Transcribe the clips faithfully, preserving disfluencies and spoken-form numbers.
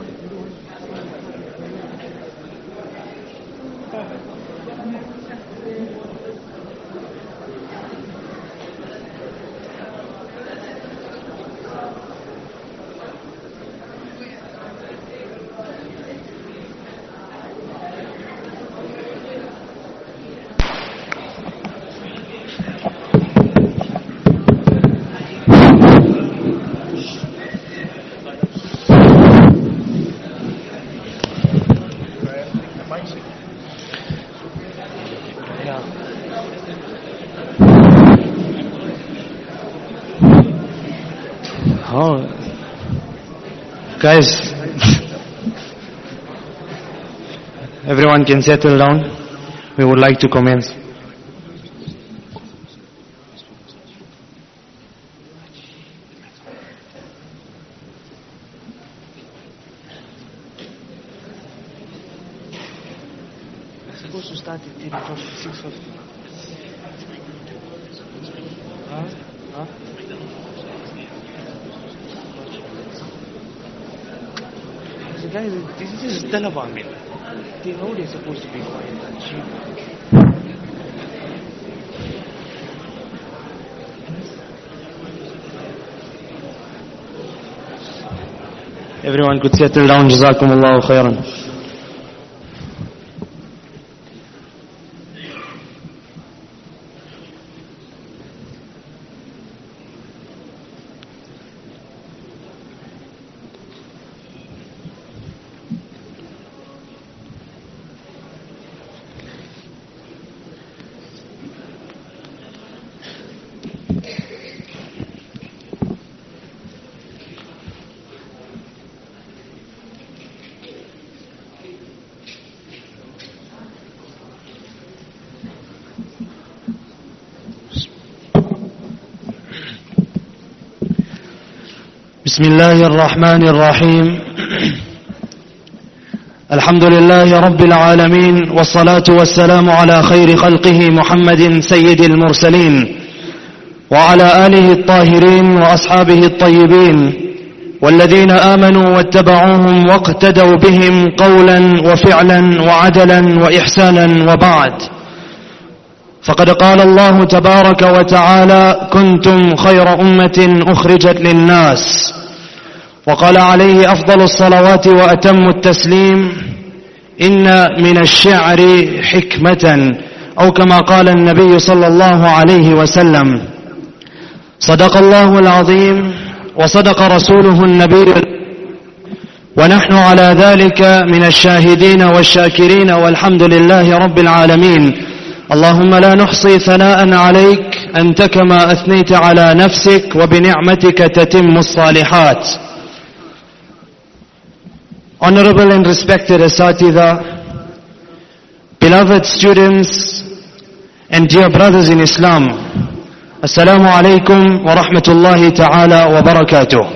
Oh, guys, everyone can settle down. We would like to commence. Supposed to start at six fifty. Huh? Huh? The guys, this is just Taliban, man. They know they're supposed to be quiet and chill. Everyone could settle down. Jazakumullahu khairan. بسم الله الرحمن الرحيم الحمد لله رب العالمين والصلاة والسلام على خير خلقه محمد سيد المرسلين وعلى آله الطاهرين وأصحابه الطيبين والذين آمنوا واتبعوهم واقتدوا بهم قولا وفعلا وعدلا وإحسانا وبعد. فقد قال الله تبارك وتعالى كنتم خير أمة أخرجت للناس، وقال عليه أفضل الصلوات وأتم التسليم إن من الشعر حكمة، أو كما قال النبي صلى الله عليه وسلم. صدق الله العظيم وصدق رسوله النبي، ونحن على ذلك من الشاهدين والشاكرين، والحمد لله رب العالمين. اللهم لا نحصي ثناء عليك أنت كما أثنيت على نفسك وبنعمتك تتم الصالحات. Honorable and respected Asatidha, beloved students and dear brothers in Islam, Assalamu alaikum wa rahmatullahi ta'ala wa barakatuh.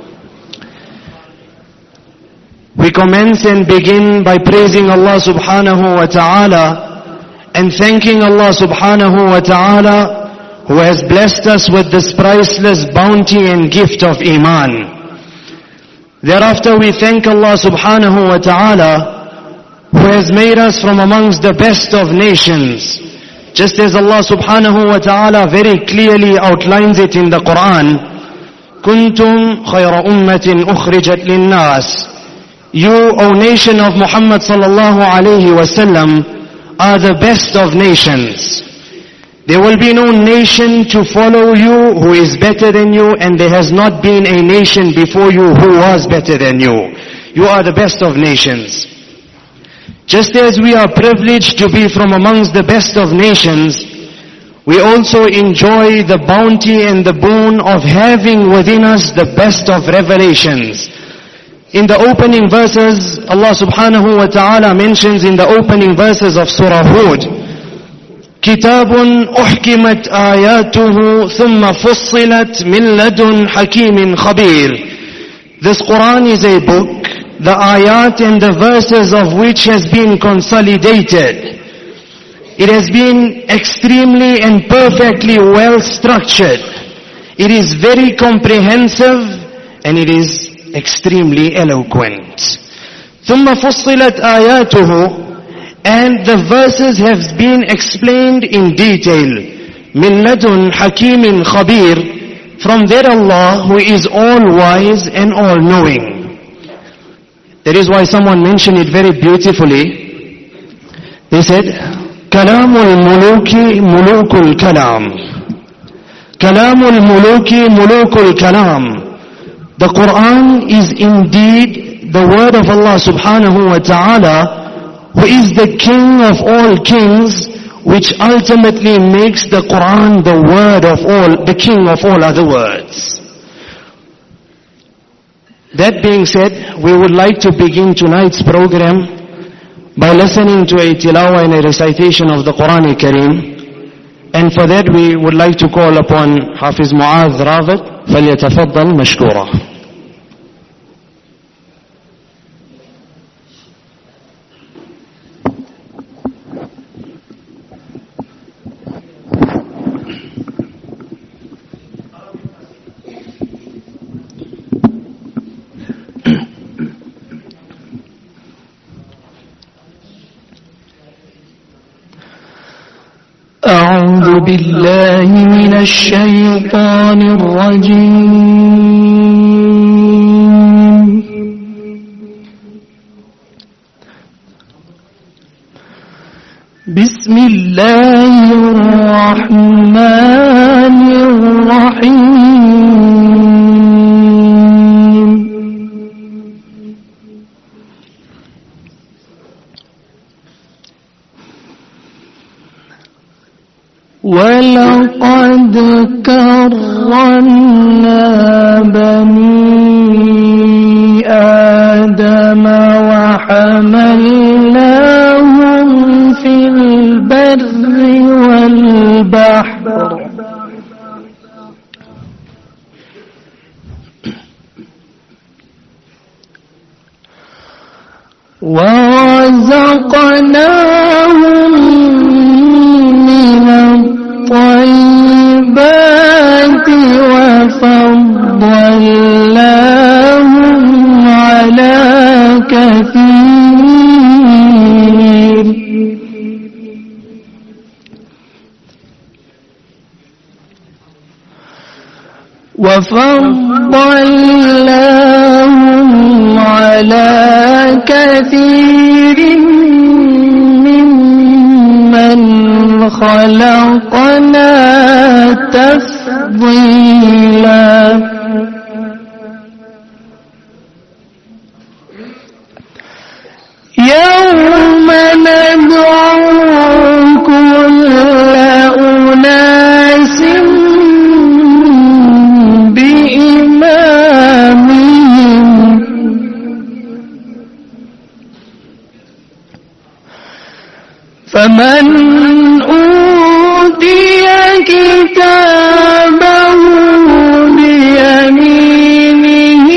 We commence and begin by praising Allah subhanahu wa ta'ala and thanking Allah subhanahu wa ta'ala who has blessed us with this priceless bounty and gift of Iman. Thereafter we thank Allah subhanahu wa ta'ala who has made us from amongst the best of nations. Just as Allah subhanahu wa ta'ala very clearly outlines it in the Quran, Kuntum khayra ummatin ukhrijat linnas. You, O nation of Muhammad sallallahu alayhi wa sallam, are the best of nations. There will be no nation to follow you who is better than you, and there has not been a nation before you who was better than you. You are the best of nations. Just as we are privileged to be from amongst the best of nations, we also enjoy the bounty and the boon of having within us the best of revelations. In the opening verses, Allah subhanahu wa ta'ala mentions in the opening verses of Surah Hud, كِتَابٌ أُحْكِمَتْ آيَاتُهُ ثُمَّ فُصِّلَتْ مِنْ لَدُنْ حَكِيمٍ خَبِيرٍ. This Quran is a book, the ayat and the verses of which has been consolidated. It has been extremely and perfectly well structured. It is very comprehensive and it is extremely eloquent. ثم فصلت آياته, and the verses have been explained in detail. من لدن حكيم خبير, from there Allah who is all wise and all knowing. That is why someone mentioned it very beautifully. They said, كلام الملوك ملوك الكلام. كلام الملوك ملوك الكلام. The Quran is indeed the word of Allah subhanahu wa ta'ala, who is the king of all kings, which ultimately makes the Quran the word of all, the king of all other words. That being said, we would like to begin tonight's program by listening to a tilawah and a recitation of the Quran Kareem. And for that we would like to call upon Hafiz Mu'adh Ravat. فليتفضل مشكورا. أعوذ بالله من الشيطان الرجيم. بسم الله الرحمن الرحيم. ولقد كرمنا بني آدم وحملناهم في البر والبحر ورزقناهم الطيبات وفضلناهم على كثير وفضلناهم على كثير ممن خلقنا تفضيلا. يوم ندعو كل أناس بإمامهم فمن أوتي كتابه بيمينه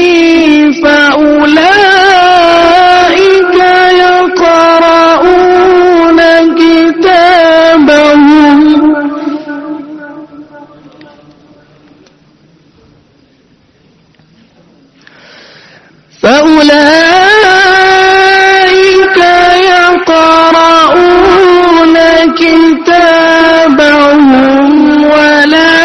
فأولئك يقرؤون كتابهم فأولئك يقرؤون كتابهم ولا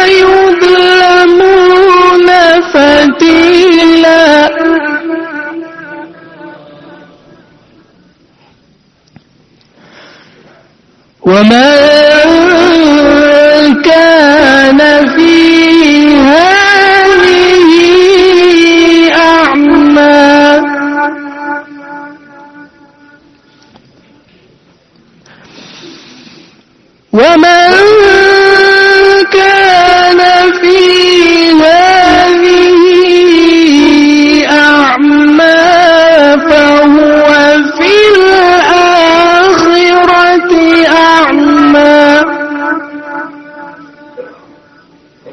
يظلمون فتيلا. ومن كان في هذه أعمى ومن كان في هذه أعمى فهو في الآخرة أعمى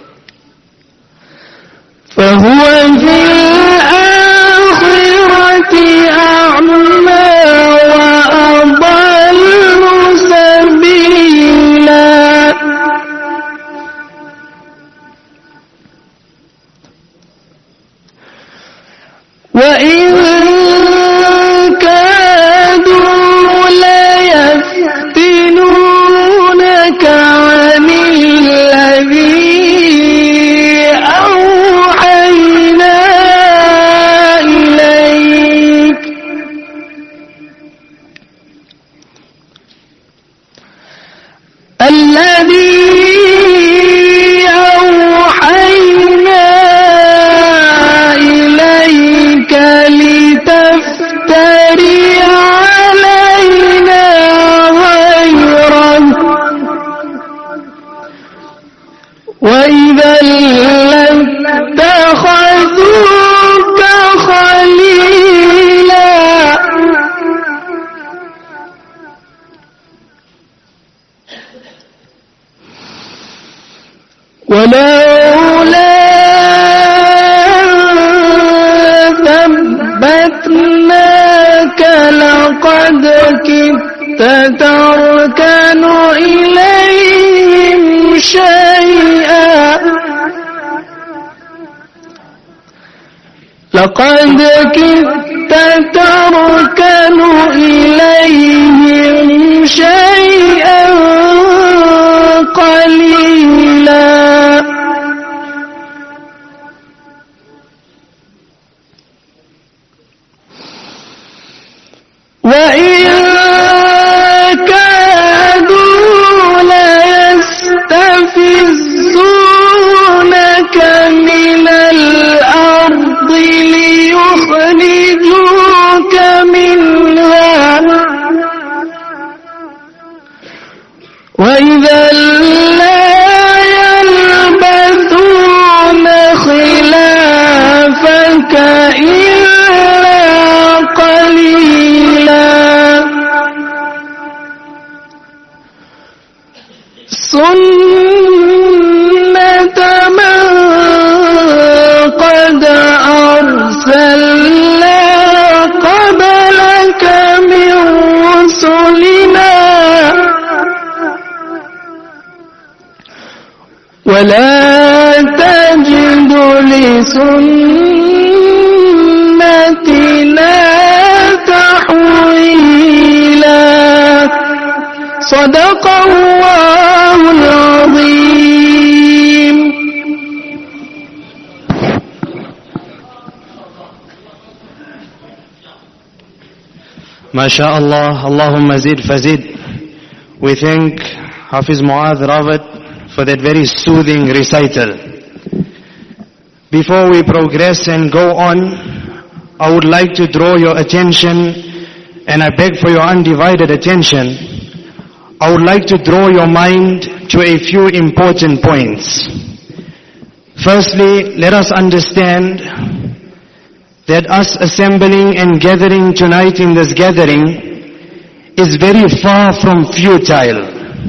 إنك لقد كدت تركن إليهم شيئا لقد كدت تركن إليهم شيئا قليلا وإن كادوا ليستفزونك من الأرض ليخرجوك منها وإذا لا يلبثون خلافك إلا قليلا سنة من قد أرسلنا قبلك من رسلنا ولا تجد لسنتنا تحويلا صدق الله العظيم. MashaAllah, Allahumma zid fazid. We thank Hafiz Mu'adh Rawat for that very soothing recital. Before we progress and go on, I would like to draw your attention, and I beg for your undivided attention. I would like to draw your mind to a few important points. Firstly, let us understand that us assembling and gathering tonight in this gathering is very far from futile.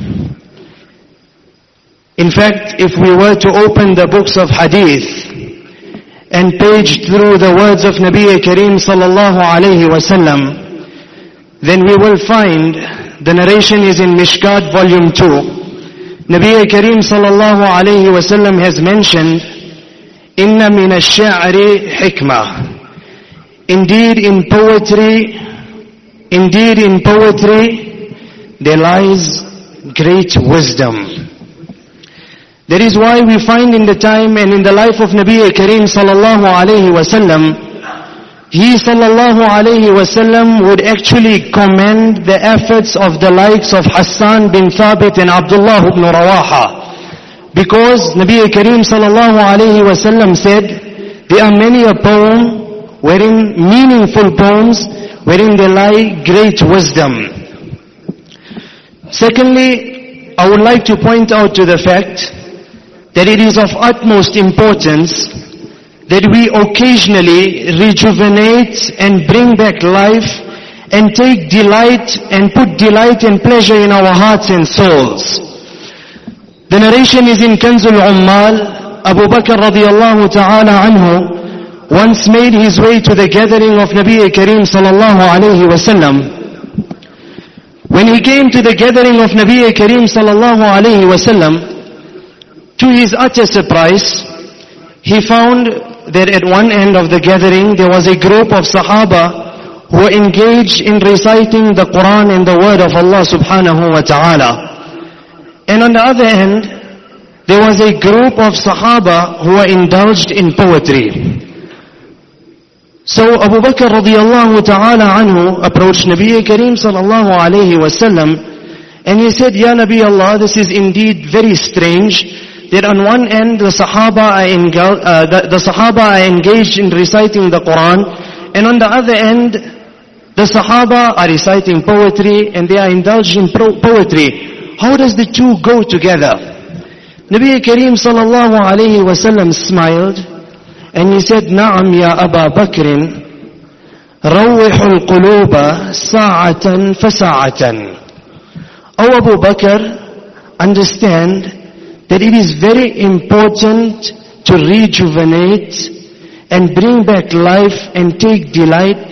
In fact, if we were to open the books of hadith and page through the words of Nabi Kareem sallallahu alayhi wasallam, then we will find the narration is in Mishkat volume two. Nabi Kareem sallallahu alayhi wasallam has mentioned, Inna min ash-sha'ri hikmah. Indeed in poetry, indeed in poetry, there lies great wisdom. That is why we find in the time and in the life of Nabi Kareem sallallahu alayhi wasallam, he sallallahu alayhi wasallam would actually commend the efforts of the likes of Hassan bin Thabit and Abdullah ibn Rawaha. Because Nabi Kareem sallallahu alayhi wasallam said, there are many a poem wherein meaningful poems, wherein there lie great wisdom. Secondly, I would like to point out to the fact that it is of utmost importance that we occasionally rejuvenate and bring back life and take delight and put delight and pleasure in our hearts and souls. The narration is in Kanzul Ummal. Abu Bakr radiyallahu ta'ala anhu once made his way to the gathering of Nabi Kareem sallallahu alayhi wasallam. When he came to the gathering of Nabi Kareem sallallahu alayhi wasallam, to his utter surprise, he found that at one end of the gathering there was a group of Sahaba who were engaged in reciting the Quran and the word of Allah subhanahu wa ta'ala. And on the other end, there was a group of Sahaba who were indulged in poetry. So Abu Bakr radiyallahu ta'ala anhu approached Nabi Kareem sallallahu alayhi wasallam, and he said, Ya Nabi Allah, this is indeed very strange that on one end the Sahaba are, engul- uh, the, the Sahaba are engaged in reciting the Quran, and on the other end the Sahaba are reciting poetry and they are indulged in pro- poetry. How does the two go together? Nabi Kareem sallallahu alayhi wasallam smiled and he said, Na'am ya Aba Bakrin, rawihul quluba sa'atan fasa'atan. O Abu Bakr, understand that it is very important to rejuvenate and bring back life and take delight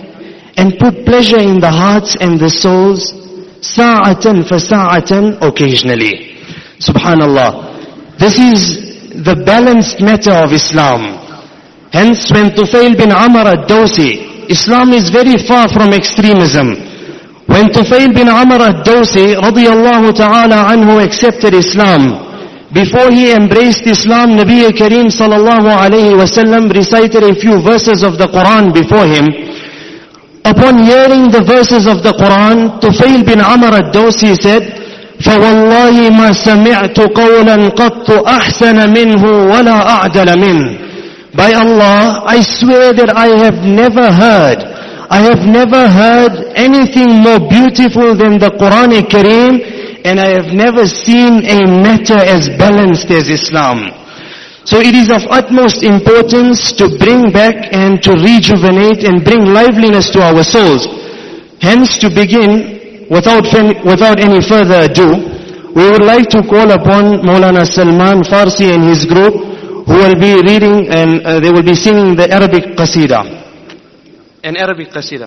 and put pleasure in the hearts and the souls, sa'atan fa sa'atan, occasionally. Subhanallah. This is the balanced matter of Islam. Hence, when Tufail bin Amr ad-Dawsi, Islam is very far from extremism. When Tufail bin Amr ad-Dawsi, radiyallahu ta'ala anhu, accepted Islam, before he embraced Islam, Nabi Kareem sallallahu alayhi wasallam recited a few verses of the Quran before him. Upon hearing the verses of the Quran, Tufail bin Amr ad-Dawsi said, فَوَاللَّهِ مَا سَمِعْتُ قَوْلًا قَطُّ أَحْسَنَ مِنْهُ وَلَا أَعْدَلَ مِنْهُ. By Allah, I swear that I have never heard, I have never heard anything more beautiful than the Quran Kareem, and I have never seen a matter as balanced as Islam. So it is of utmost importance to bring back and to rejuvenate and bring liveliness to our souls. Hence, to begin, without, without any further ado, we would like to call upon Maulana Salman Farsi and his group, who will be reading and uh, they will be singing the Arabic Qasida. An Arabic Qasida.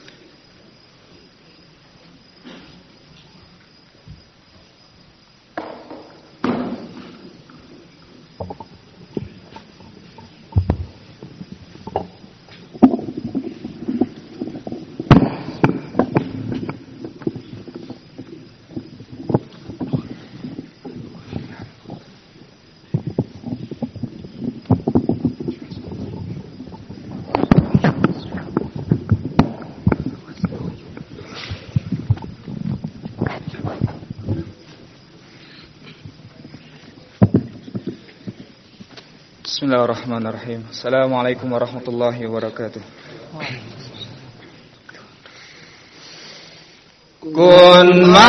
Bismillahirrahmanirrahim. Assalamualaikum warahmatullahi wabarakatuh. Kun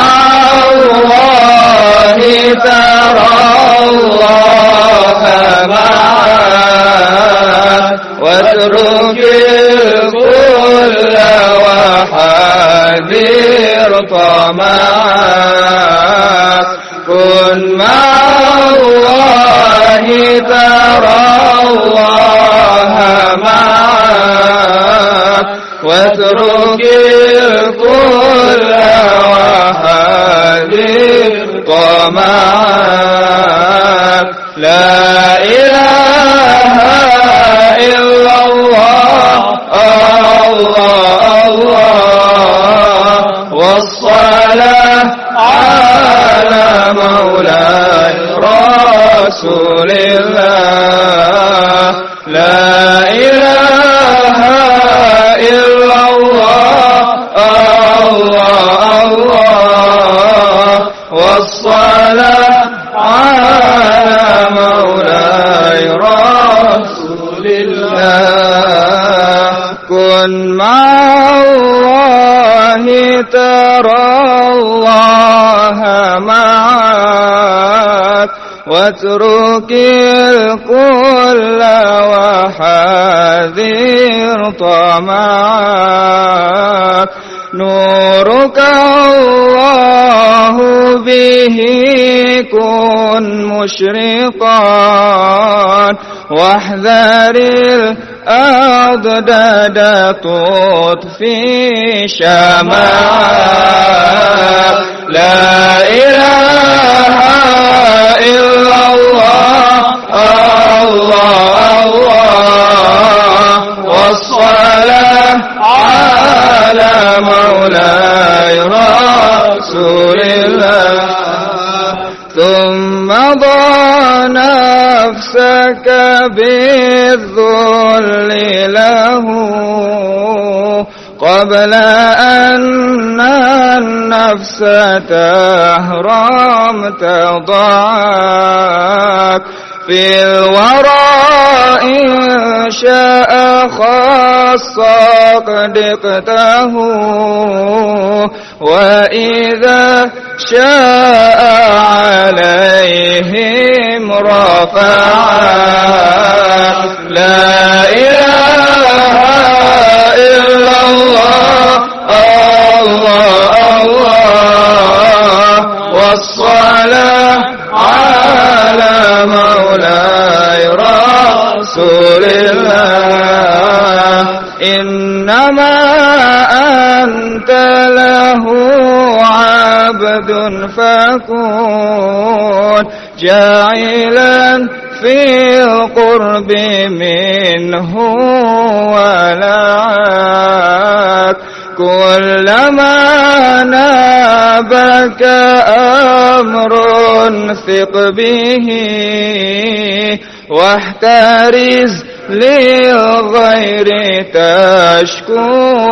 ma'allahi tarallaha ma'ak watrukil kulla wa hadir tama'ak. Kun ma'allahi tarallaha ma'ak watrukil kulla wa hadir tama'ak. La ilaha illallah, Allah, Allah, wassalah ala maulay Rasulillah. La ilaha illallah, Allah, Allah, wassalah ala maulay Rasulillah. Kun ma'allahi tarallaha ma'ak watrukil kulla wa hadir tama'ak. Nuruka Allahu bihi kun musyriqan wahdharil adada tutfi syama'ak. La ilaha illallah, Allah, Allah, wassalah ala maulay Rasulillah. Thumma dha nafsaka bidhulli lahu qabla anna an-nafsa tahramta dha'ak. Fil wara in sya'a khassa qadiqtahu wa idha sya'a alaihim rafa'ak. La ilaha illallah, Allah, Allah, wassalah ala maulay Rasulillah. Innama فكون جاعلا في القرب منه ولعاك كلما نابك أمر ثق به واحترز للغير تشكو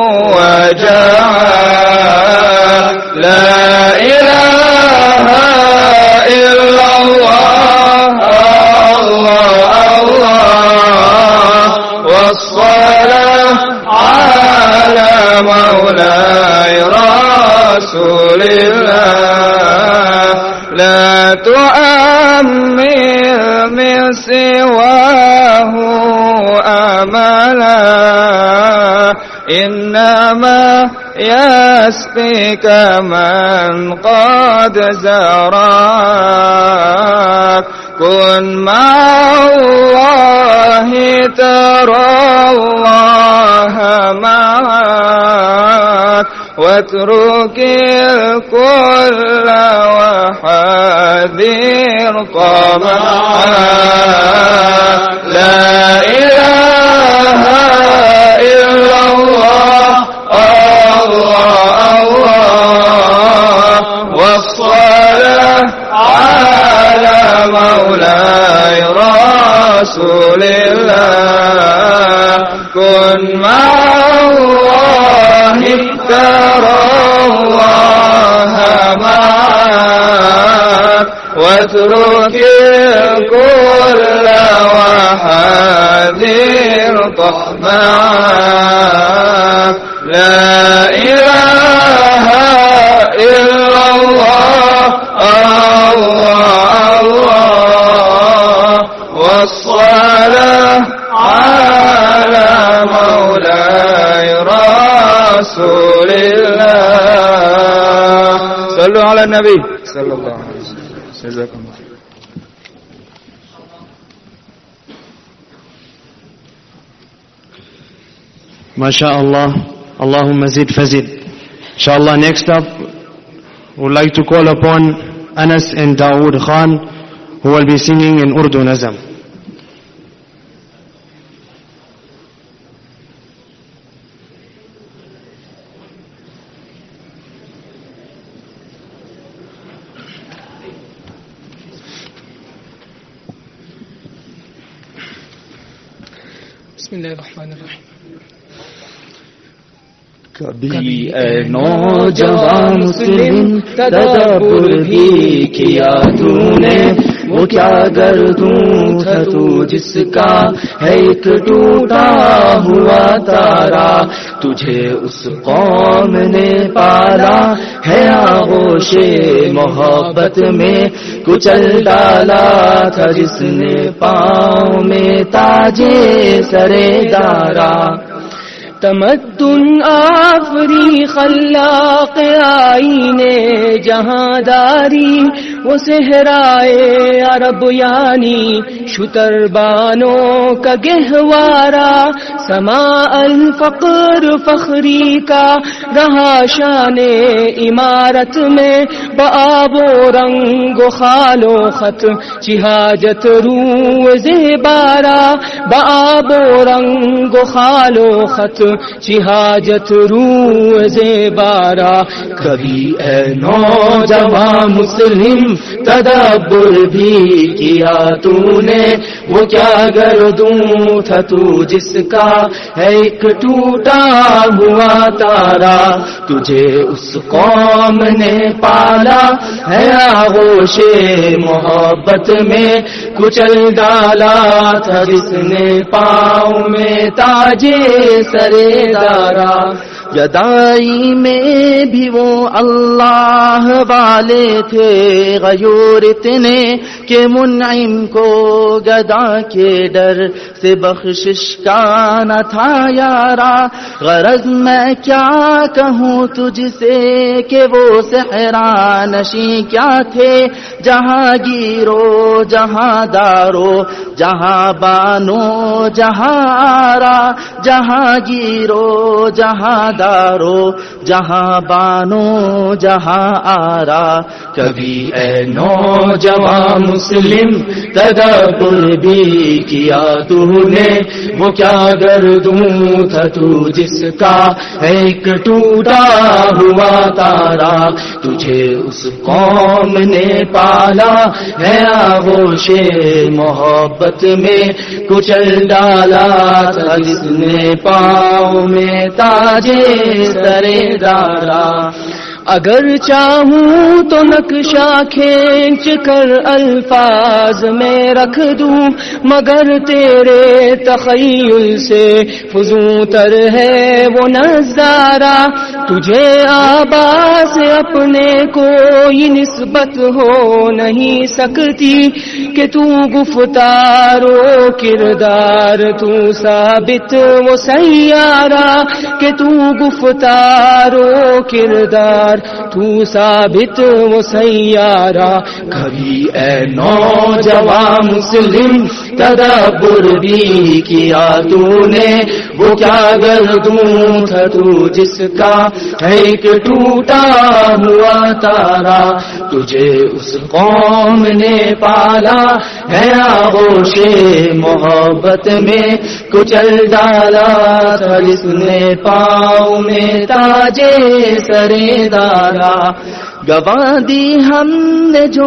وجعل لا إله إلا الله الله الله والصلاة على مولاي رسول الله لا تؤمل من سواه أملا إنما يسقيك من قد زرعك كن مع الله ترى الله معك واترك الكل وحذر طمعك لا إله إلا الله الله الله والصلاة على مولاي رسول الله كن مع الله ترى الله معك واترك الكل وحذر طمعك لا إله إلا الله الله الله والصلاة على مولاي رسول الله صلوا على النبي صلى الله عليه وسلم جزاكم الله MashaAllah. Allahumma zid fazid. Inshallah, next up, we would like to call upon Anas and Dawood Khan, who will be singing in Urdu Nazam. بسم الله الرحمن الرحیم. کبھی اے نوجوان مسلم تدبر بھی کیا تو نے وہ کیا گردوں تھا تو جس کا ہے ایک ٹوٹا ہوا تارا تجھے اس قوم نے پالا ہے آغوش محبت میں کچل ڈالا تھا جس نے پاؤں میں تاجے سرے دارا تمدن آفری خلاق آئینے جہاں داری وہ صحرائے عرب یعنی شتر بانوں کا گہوارا سما الفقر فخری کا رہا شان عمارت میں بآب و رنگ و خال و خط چہاجت رو زیبارا بآب و رنگ و خال و خط چہاجت رو زیبارا کبھی اے نوجوان مسلم تدبر بھی کیا تو نے وہ کیا گردوں تھا تو جس کا ہے ایک ٹوٹا ہوا تارا تجھے اس قوم نے پالا ہے آغوش محبت میں کچل ڈالا تھا جس نے پاؤں میں تاجے سرے دارا جدائی میں بھی وہ اللہ والے تھے غیور اتنے کہ منعم کو گدا کے ڈر سے بخشش کا نہ تھا یارا غرض میں کیا کہوں تجھ سے کہ وہ صحرا نشیں کیا تھے جہاں گیرو جہاں دارو جہاں بانو جہاں آرا جہاں گیرو جہاں دارو جہاں بانو جہاں آرا. کبھی اے نوجوان مسلم تدبر بھی کیا تو نے، وہ کیا گردوں تھا تو جس کا ایک ٹوٹا ہوا تارا. تجھے اس قوم نے پالا ہے آغوش محبت میں کچل ڈالا تھا جس نے پاؤں میں تاجے سرے دارا. اگر چاہوں تو نقشہ کھینچ کر الفاظ میں رکھ دوں، مگر تیرے تخیل سے فزوں تر ہے وہ نظارہ. تجھے آبا سے اپنے کوئی نسبت ہو نہیں سکتی کہ تو گفتار و کردار تو ثابت وہ سیارہ، کہ تو گفتار و کردار تو ثابت وہ سیارہ. کبھی اے نوجوان مسلم تدبر بھی کیا تو نے، وہ کیا گردوں تھا تو جس کا ایک ٹوٹا ہوا تارا. تجھے اس قوم نے پالا ہے آغوش محبت میں کچل ڈالا تھا جس نے پاؤں میں تاجے سرے دارا. گواہ دی ہم نے جو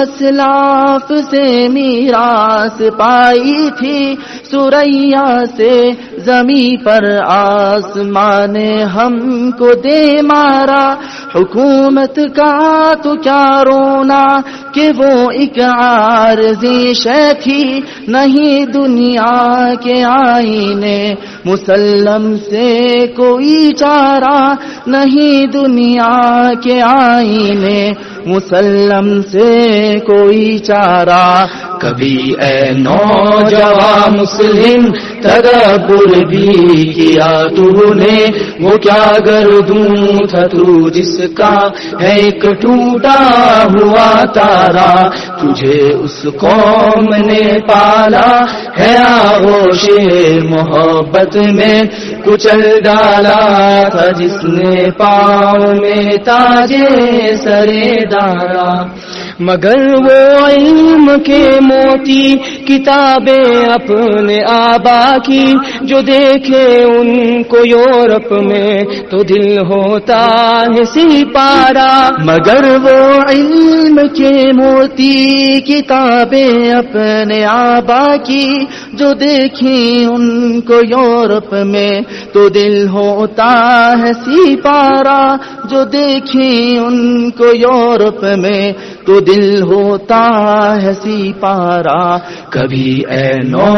اسلاف سے میراث پائی تھی، سریا سے زمیں پر آسمان ہم کو دے مارا. حکومت کا تو کیا رونا کہ وہ ایک عارضی شے تھی، نہیں دنیا کے آئینے مسلم سے کوئی چارہ، نہیں دنیا کے آئینے مسلم سے کوئی چارہ. کبھی اے نوجوان مسلم تدبر بھی کیا تو نے، وہ کیا گردوں تھا تو جس کا ایک ٹوٹا ہوا تارا. تجھے اس قوم نے پالا ہے آغوش محبت میں کچل ڈالا تھا جس نے پاؤں میں تاجے سرے دارا. مگر وہ علم کے موتی کتابیں اپنے آبا کی، جو دیکھے ان کو یورپ میں تو دل ہوتا ہے سپارہ. مگر وہ علم کے موتی کتابیں اپنے آبا کی، جو دیکھی ان کو یورپ میں تو دل ہوتا ہے سپارہ. جو دیکھی ان کو یورپ میں تو دل ہوتا ہے سپارہ. کبھی اے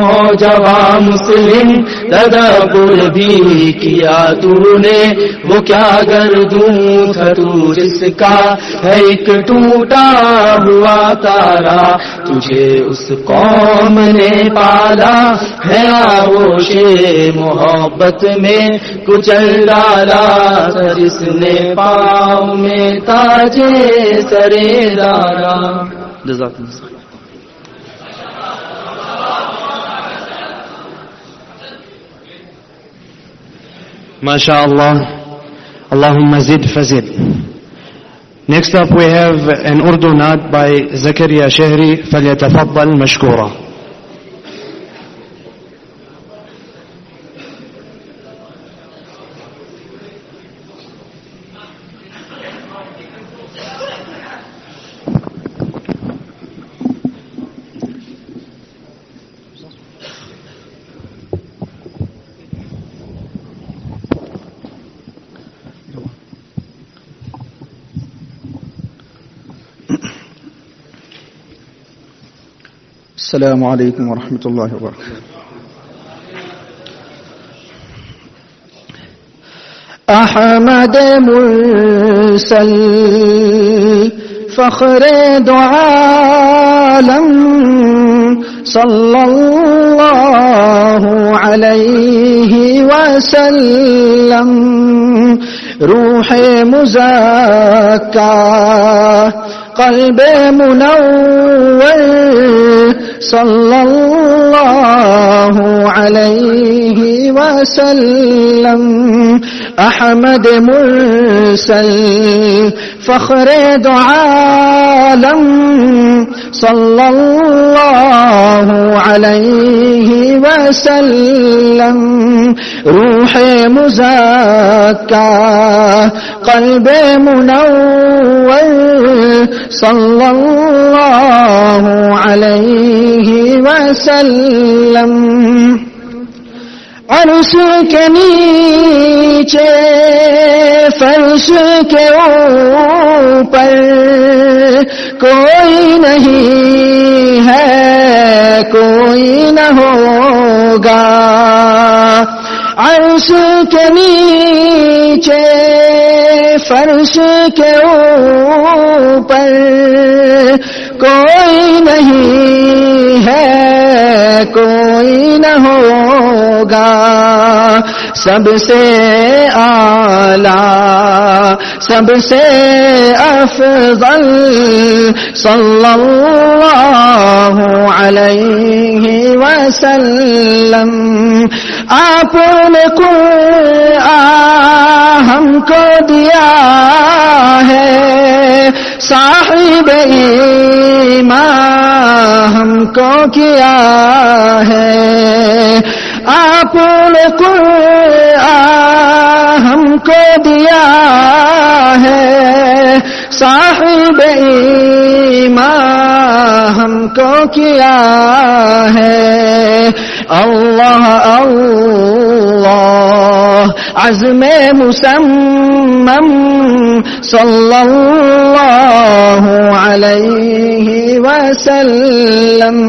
نوجوان مسلم تدبر بھی کیا تو نے، وہ کیا گردوں تھا تو جس کا ایک ٹوٹا ہوا تارا. تجھے اس قوم نے پالا ہے آغوش محبت میں کچل ڈالا تھا جس نے پاؤں میں تاجے سرے دارا. جزاک اللہ. MashaAllah. Allahumma zid fazid. Next up we have an Urdu Naat by Zakaria Shehri. فَلْيَتَفَضَّلْ مَشْكُورًا. السلام علیکم ورحمۃ اللہ وبرکاتہ. احمد مرسل فخر دو عالم صلی اللہ علیہ وسلم، روح مزکا قلب منور صلی اللہ علیہ وسلم، احمد مرسل فخر دو عالم صلی اللہ علیہ وسلم روح مزکا قلب منور صلی اللہ علیہ وسلم عرش کے نیچے فرش کے اوپر کوئی نہیں ہے کوئی نہ ہوگا عرش کے نیچے فرش کے اوپر کوئی نہیں ہے کوئی نہ ہوگا سب سے اعلیٰ سب سے افضل صلی اللہ علیہ وسلم آپ نے قرآن ہم کو دیا ہے صاحب ایمان ہم کو کیا ہے آپ نے قرآن ہم کو دیا ہے صاحب ایمان ہم کو کیا ہے اللہ اللہ عزم مسمم صلی اللہ علیہ وسلم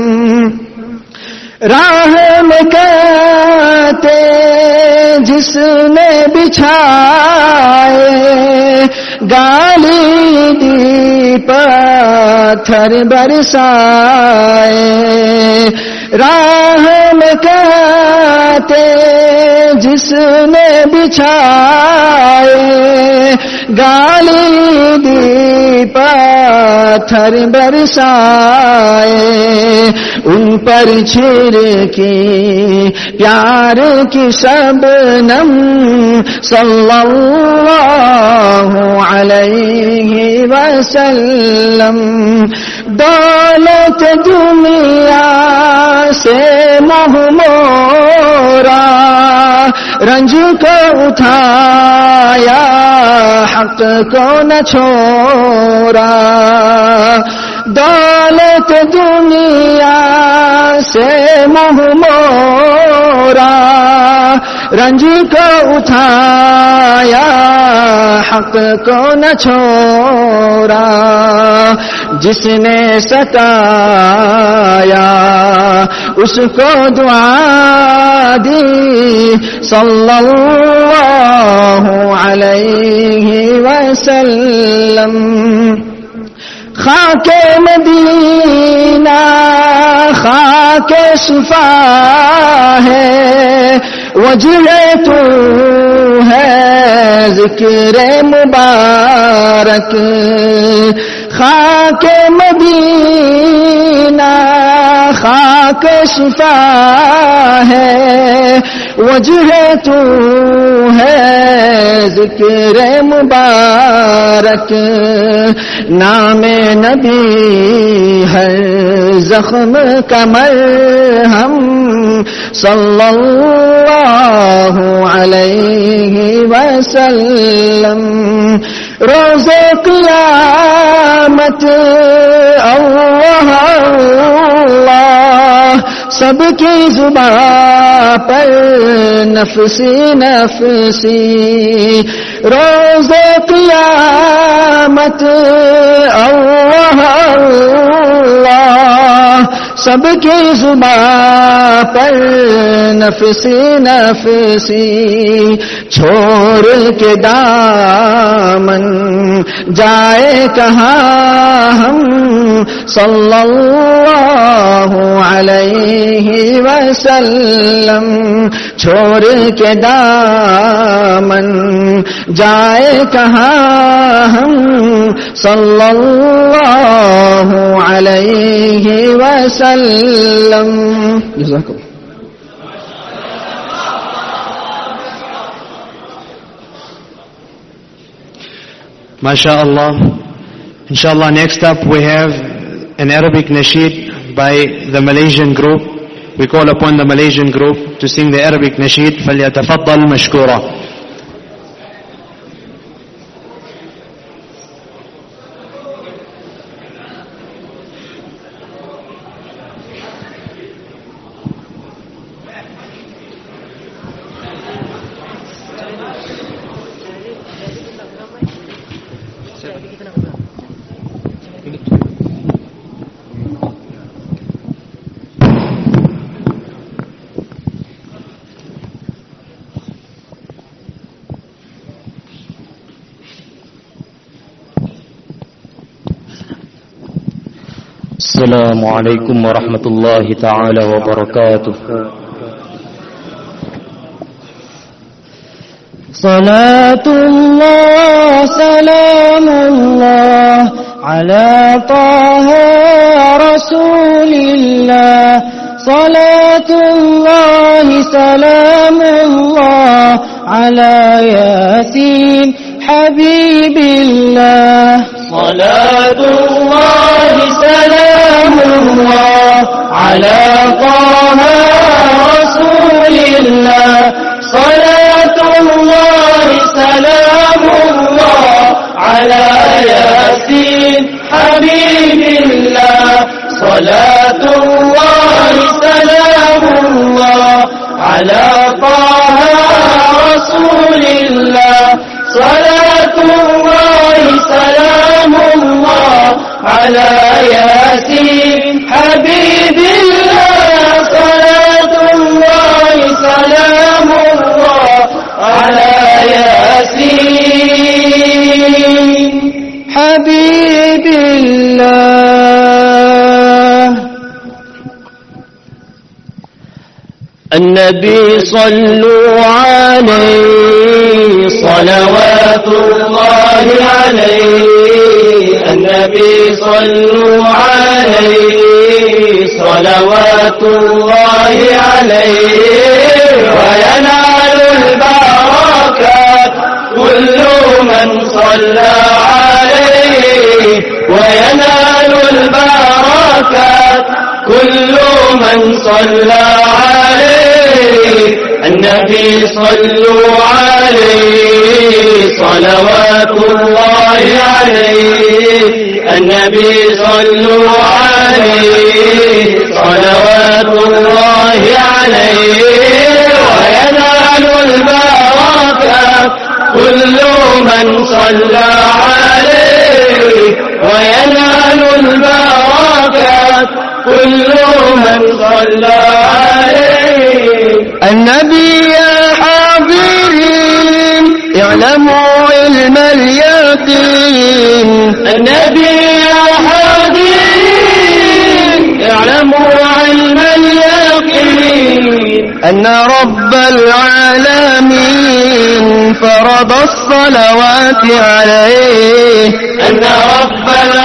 راہ میں کہتے جس نے بچھائے گالی دی پتھر برسائے راہ میں کہتے جس نے بچھائے گالی دی پتھر برسائے ان پر چھڑکی پیار کی شبنم صلی اللہ علیہ وسلم دولت دنیا سے موہ مورا رنج کو اٹھایا حق کو نہ چھوڑا دولت دنیا سے موہ مورا رنج کو اٹھایا حق کو نہ چھوڑا جس نے ستایا اس کو دعا دی صلی اللہ علیہ وسلم خاک مدینہ خاک شفا ہے وجہ تو ہے ذکر مبارک خاک مدینہ خاک شفا ہے وجہ تو ہے ذکر مبارک نام نبی ہر زخم کا مرہم صلی اللہ علیہ وسلم روز قیامت اللہ اللہ سب کی زبان پر نفسی نفسی روز قیامت اللہ اللہ سب کی زبان پر نفسی نفسی چھوڑ کے دامن جائے کہاں ہم صلی اللہ علیہ وسلم چھوڑ کے دامن جائے کہاں ہم صلی اللہ علیہ وسلم جزاک اللہ MashaAllah. Inshallah, next up we have an Arabic nasheed by the Malaysian group. We call upon the Malaysian group to sing the Arabic nasheed. فَلْيَتَفَضَّلْ مَشْكُورًا. السلام عليكم ورحمة الله تعالى وبركاته. صلاة الله سلام الله على طه رسول الله. صلاة الله سلام الله على ياسين حبيب الله. صلاة الله سلام الله على طه رسول الله. صلاة الله سلام الله على ياسين حبيب الله. صلاة الله سلام الله على طه رسول الله. صلاة الله سلام الله على ياسين حبيب الله. صلاة الله سلام الله على ياسين حبيب الله. النبي صلوا عليه صلوات الله عليه. النبي صلوا عليه صلوات الله عليه. وينال البركات كل من صلى عليه. وينال البركات كل من صلى عليه. النبي صلوا عليه صلوات الله عليه. النبي صلوا عليه صلوات الله عليه. وينال البركات كل من صلى عليه. وينال البركات كل من صلى عليه. النبي يا حاضرين اعلموا علم اليقين. النبي يا حاضرين اعلموا علم اليقين. أن رب العالمين فرض الصلوات عليه. أن رب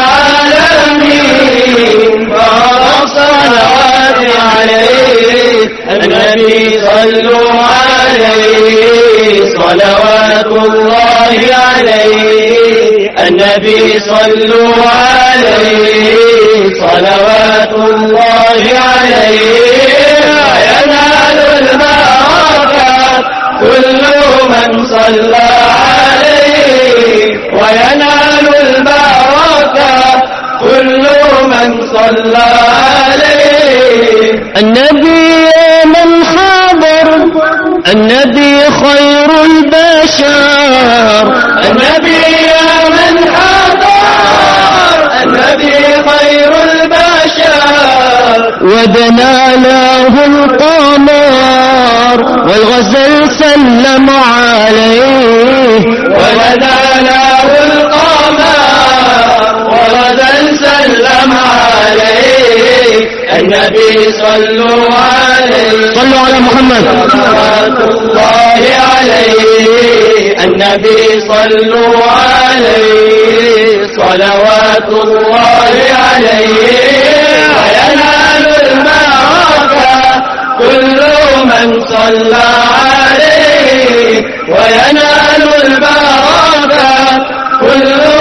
العالمين فرض الصلوات عليه. النبي صلوا عليه صلوات الله عليه. النبي صلوا عليه صلوات الله عليه. ينال البركات كل من صلى عليه. وينال البركات كل من صلى عليه. النبي من حضر. النبي خير البشر. النبي من حضر. النبي خير البشر. ودنا له القمر والغزل سلم عليه. ودنا له القمر والغزل سلم عليه. النبي صلوا عليه. صلوا على محمد. صلوات الله عليه. النبي صلوا عليه صلوات الله عليه. وينال البركات كل من صلى عليه. وينال البركات كل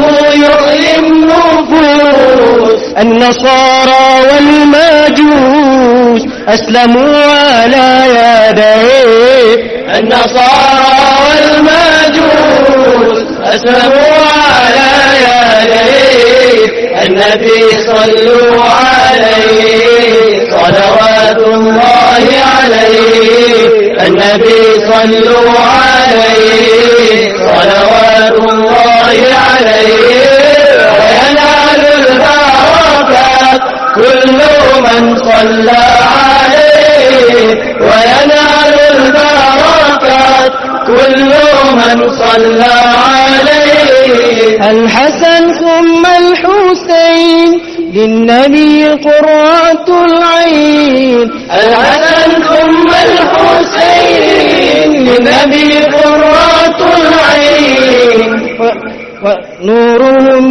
يؤلم نفوس. النصارى والمجوس أسلموا على يديه. النصارى والمجوس أسلموا على يديه. النبي صلوا عليه صلوات الله عليه. النبي صلوا عليه صلوات الله عليه. وينال البركات كل من صلى عليه. وينال البركات كل من صلى عليه. الحسن ثم الحسين للنبي قرة العين. الحسن ثم الحسين للنبي قرة العين. ونورهم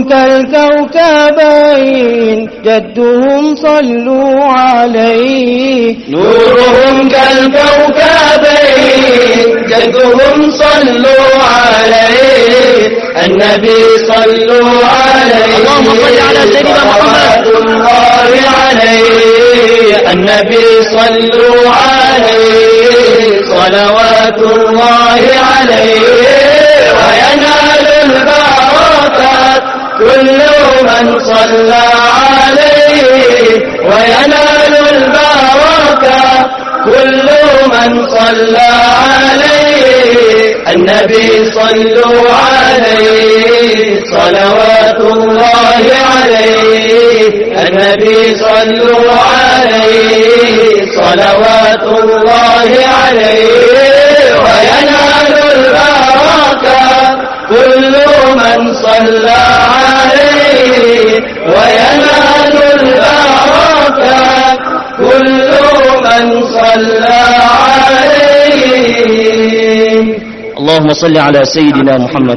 كالكوكبين جدهم صلوا عليه. نورهم كالكوكبين جدهم صلوا عليه. النبي صلوا عليه اللهم صل على سيدنا محمد الله عليه. النبي صلوا عليه صلوات الله عليه. وينال البركات كل من صلى عليه. وينال البركات كل من صلى عليه. النبي صلوا عليه صلوات الله عليه. النبي صلوا عليه صلوات الله عليه. وينال البركات كل من صلى عليه. وينال البركات كل من صلى عليه. اللهم صل على سيدنا محمد.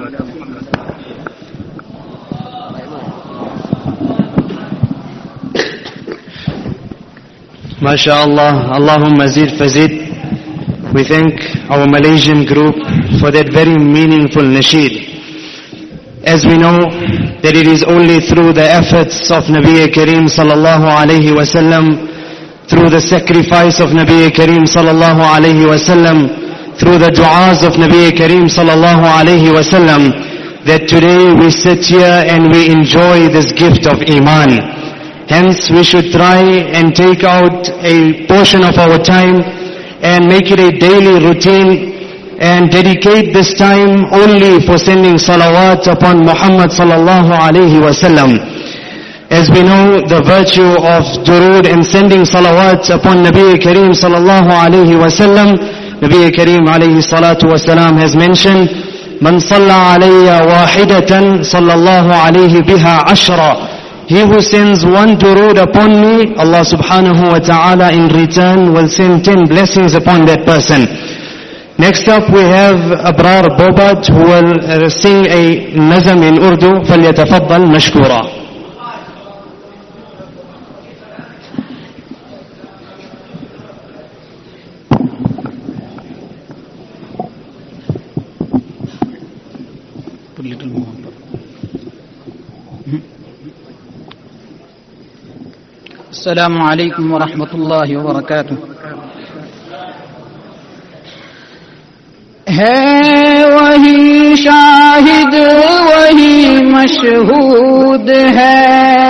MashaAllah, Allahumma zid fazid. We thank our Malaysian group for that very meaningful nasheed. As we know that it is only through the efforts of Nabi Kareem sallallahu alayhi wasallam, through the sacrifice of Nabi Kareem sallallahu alayhi wasallam, through the du'as of Nabi Kareem sallallahu alayhi wasallam, that today we sit here and we enjoy this gift of Iman. Hence we should try and take out a portion of our time and make it a daily routine and dedicate this time only for sending salawat upon Muhammad sallallahu alayhi wasallam. As we know the virtue of durood and sending salawat upon Nabi Kareem sallallahu alayhi wasallam, Nabi Kareem alayhi salatu wasalam has mentioned, Man salla alayya wahidatan sallallahu alayhi biha ashra. He who sends one durood upon me, Allah subhanahu wa ta'ala in return will send ten blessings upon that person. Next up we have Abrar Bobat who will uh, sing a nazam in Urdu. فَلْيَتَفَضَّلْ مَشْكُورًا. السلام عليكم ورحمة الله وبركاته. है वही शाहिद वही मशहूद है,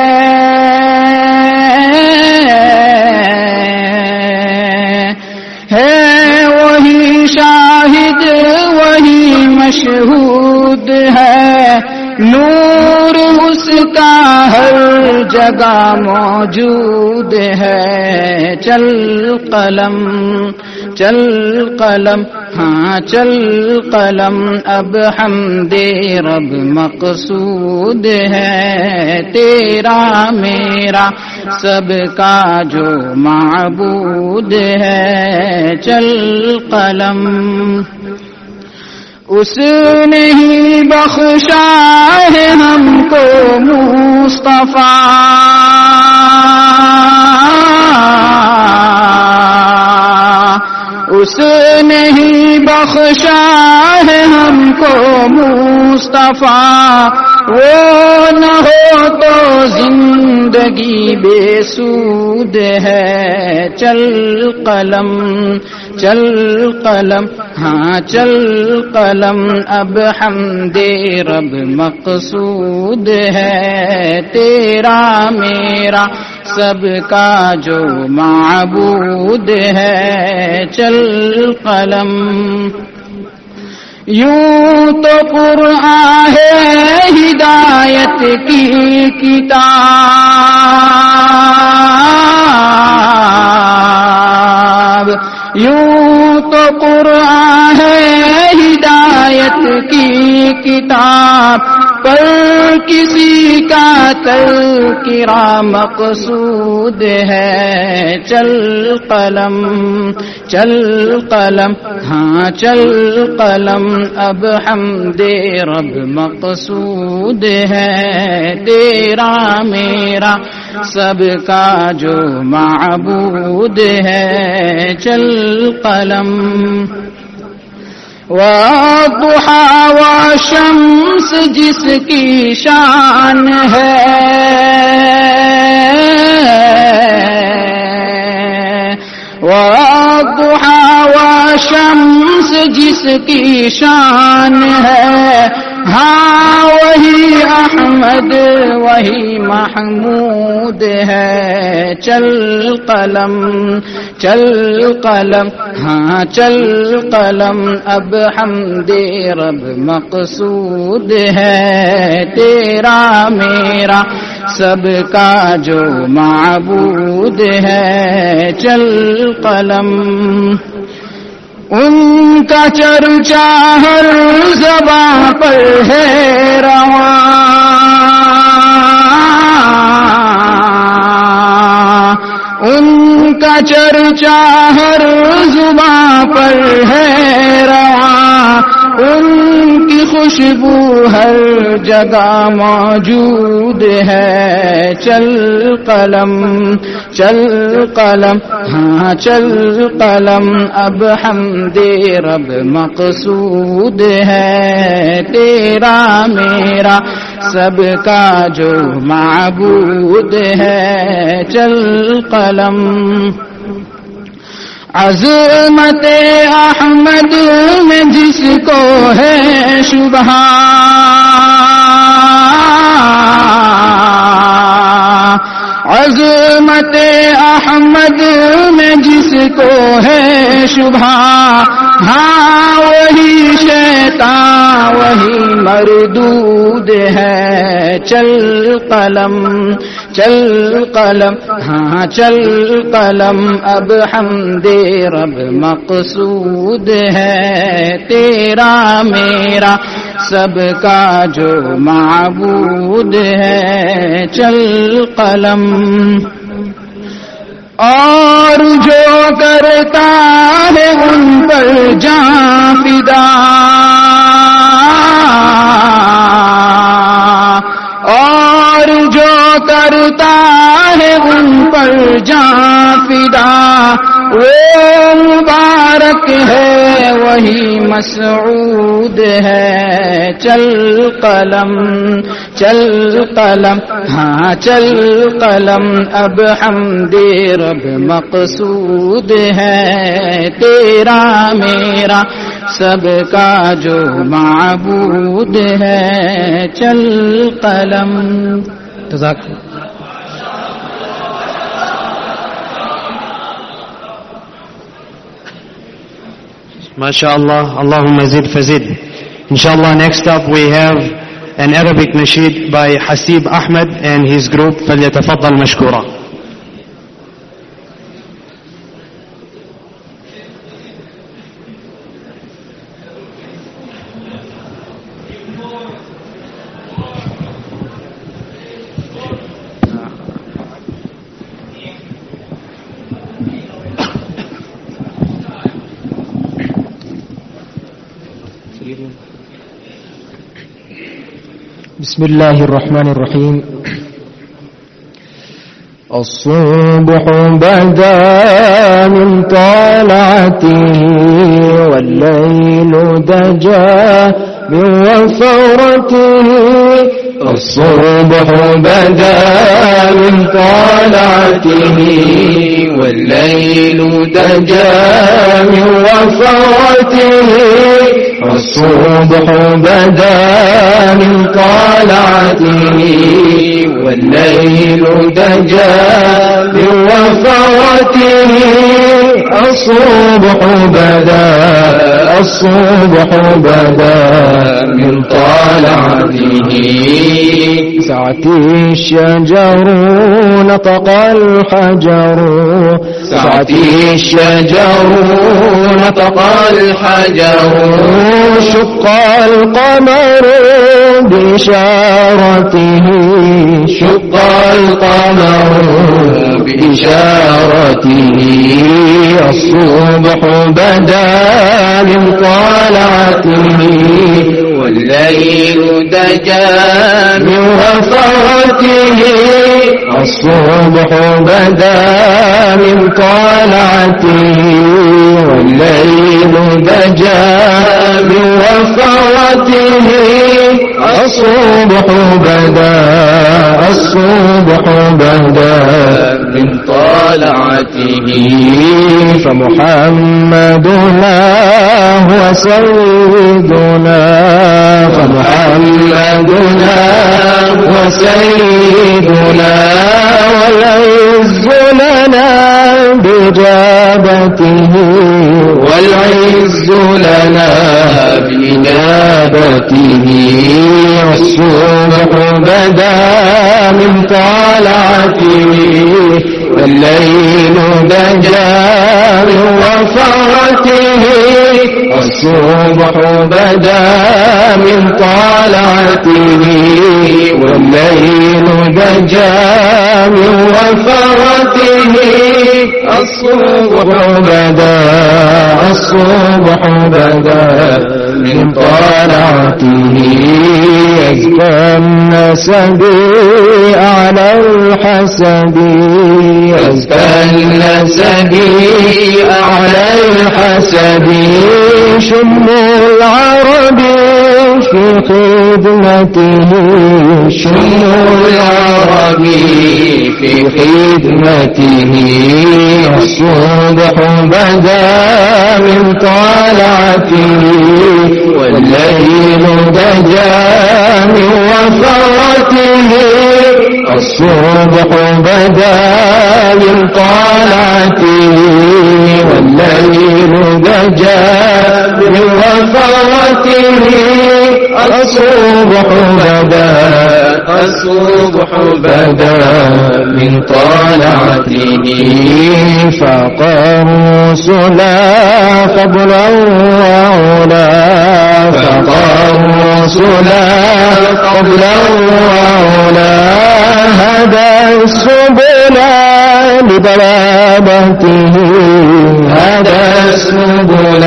है वही शाहिद वही मशहूद है, नूर उसका हर जगह मौजूद है। चल कलम चल कलम हाँ चल कलम अब हमदे रब मकसूद है, तेरा मेरा सबका जो माबूद है। चल कलम उसने ही बख्शा है हमको मुस्तफा, उसने ही बख्शा है हमको मुस्तफा, वो بے سود ہے. چل قلم چل قلم ہاں چل قلم اب حمد رب مقصود ہے. تیرا میرا سب کا جو معبود ہے. چل قلم یوں تو قرآن ہے ہدایت کی کتاب. یوں تو قرآن ہے ہدایت کی کتاب. پر کسی کا تذکرہ مقصود ہے. چل قلم چل قلم ہاں چل قلم اب حمد رب مقصود ہے. تیرا میرا سب کا جو معبود ہے. چل قلم والضحى والشمس جس کی شان ہے. والضحى والشمس جس کی شان ہے. ہاں وہی احمد وہی محمود ہے. چل قلم چل قلم ہاں چل قلم اب حمد رب مقصود ہے. تیرا میرا سب کا جو معبود ہے. چل قلم ان کا چرچا ہر زباں پر ہے رواں. ان کا چرچا ہر زباں پر ہے رواں. ان کی خوشبو ہر جگہ موجود ہے. چل قلم چل قلم ہاں چل قلم اب حمد رب مقصود ہے. تیرا میرا سب کا جو معبود ہے. چل قلم عظمت احمد میں جس کو ہے شبہ عظمت احمد میں جس کو ہے شبہ. ہاں وہی شیطان وہی مردود ہے. چل قلم چل قلم ہاں چل قلم اب حمد رب مقصود ہے. تیرا میرا سب کا جو معبود ہے. چل قلم اور جو کرتا ہے ان پر جاں فدا. اور جو کرتا ہے ان پر جاں فدا. وہ مبارک ہے وہی مسعود ہے. چل قلم چل قلم ہاں چل قلم اب حمد رب مقصود ہے. تیرا میرا سب کا جو معبود ہے. چل قلم. جزاک MashaAllah, Allahumma zid fazid. Inshallah, next up we have an Arabic nasheed by Hasib Ahmed and his group. فليتفضل مشكورا. بسم الله الرحمن الرحيم. الصبح بدا من طلعته والليل دجا من وفرته. الصبح بدا من طلعته والليل دجى من وفرته الصبح بدا من طلعته والليل دجى من وفرته الصبح بدا الصبح بدا من طلعته سعتي الشجر نطق الحجر سعتي الشجر نطق الحجر شق القمر بإشارته شق القمر بإشارته الصبح بدا من طلعته والليل دجى من وفرته الصبح بدا من طلعته والليل دجى من وفرته الصبح بدا الصبح بدا من طلعته فمحمدنا هو سيدنا فمحمدنا هو سيدنا والعز لنا بإجابته والعز لنا بإجابته الصبح بدا من طلعته والليل دجى من وفرته الصبح بدا من طلعته والليل دجى من وفرته الصبح بدا الصبح بدا من طلعته يزكى النسب على الحسب يزكى النسب على الحسب شم العرب في خدمته شم العرب في خدمته الصبح بدا من طلعته والليل دجى من وفرته الصبح بدا من طلعته والليل دجى من وفرته الصبح بدا الصبح بدا من طلعته فاق الرسل فضلا وعلا فاق الرسل فضلا وعلا هدى السبل لدلالته هدى السبل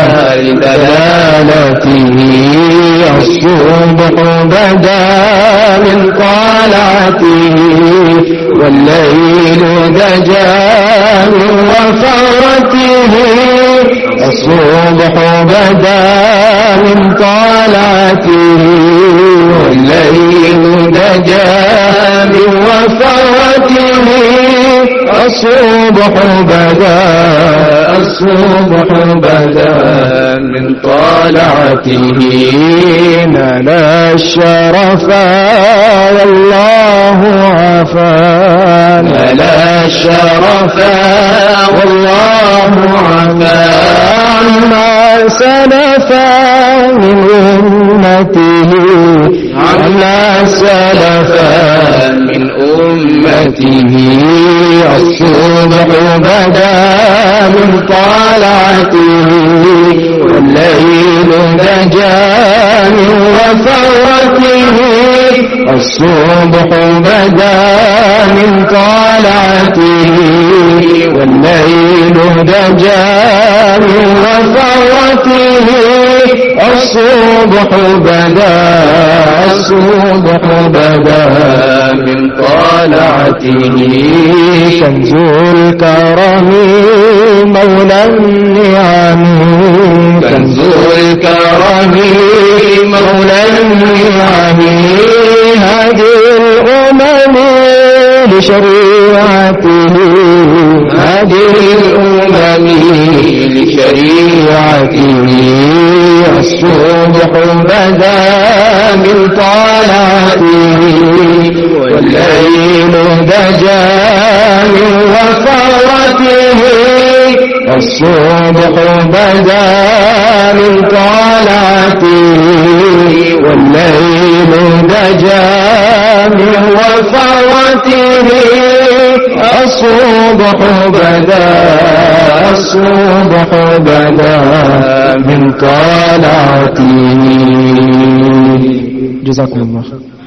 لدلالته الصبح بدا من طلعته والليل دجى من وفرته الصبح بدا من طلعته والليل دجى من وفرته الصبح بدا الصبح بدا من طلعته نال الشرف والله عفا نال الشرف والله عفا عما سلف من أمته عما سلف من أمته الصبح بدا من طلعته والليل دجى من وفرته الصبح بدا من طلعته والليل دجى من وفرته الصبح بدا الصبح بدا من طلعته كنز الكرم مولى النعم كنز الكرم مولى النعم لشريعته هذه الأمم لشريعته الصبح بدا من طلعته والليل دجا من وفرته الصبح بدا من طلعته والليل دجا من وفرته الصبح بدا الصبح بدا من طلعته. جزاكم الله.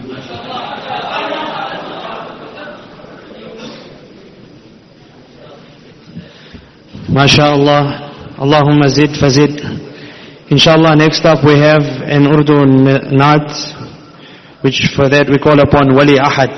MashaAllah. Allahumma zid fazid. Inshallah, next up we have an Urdu Naat, which for that we call upon Wali Ahad.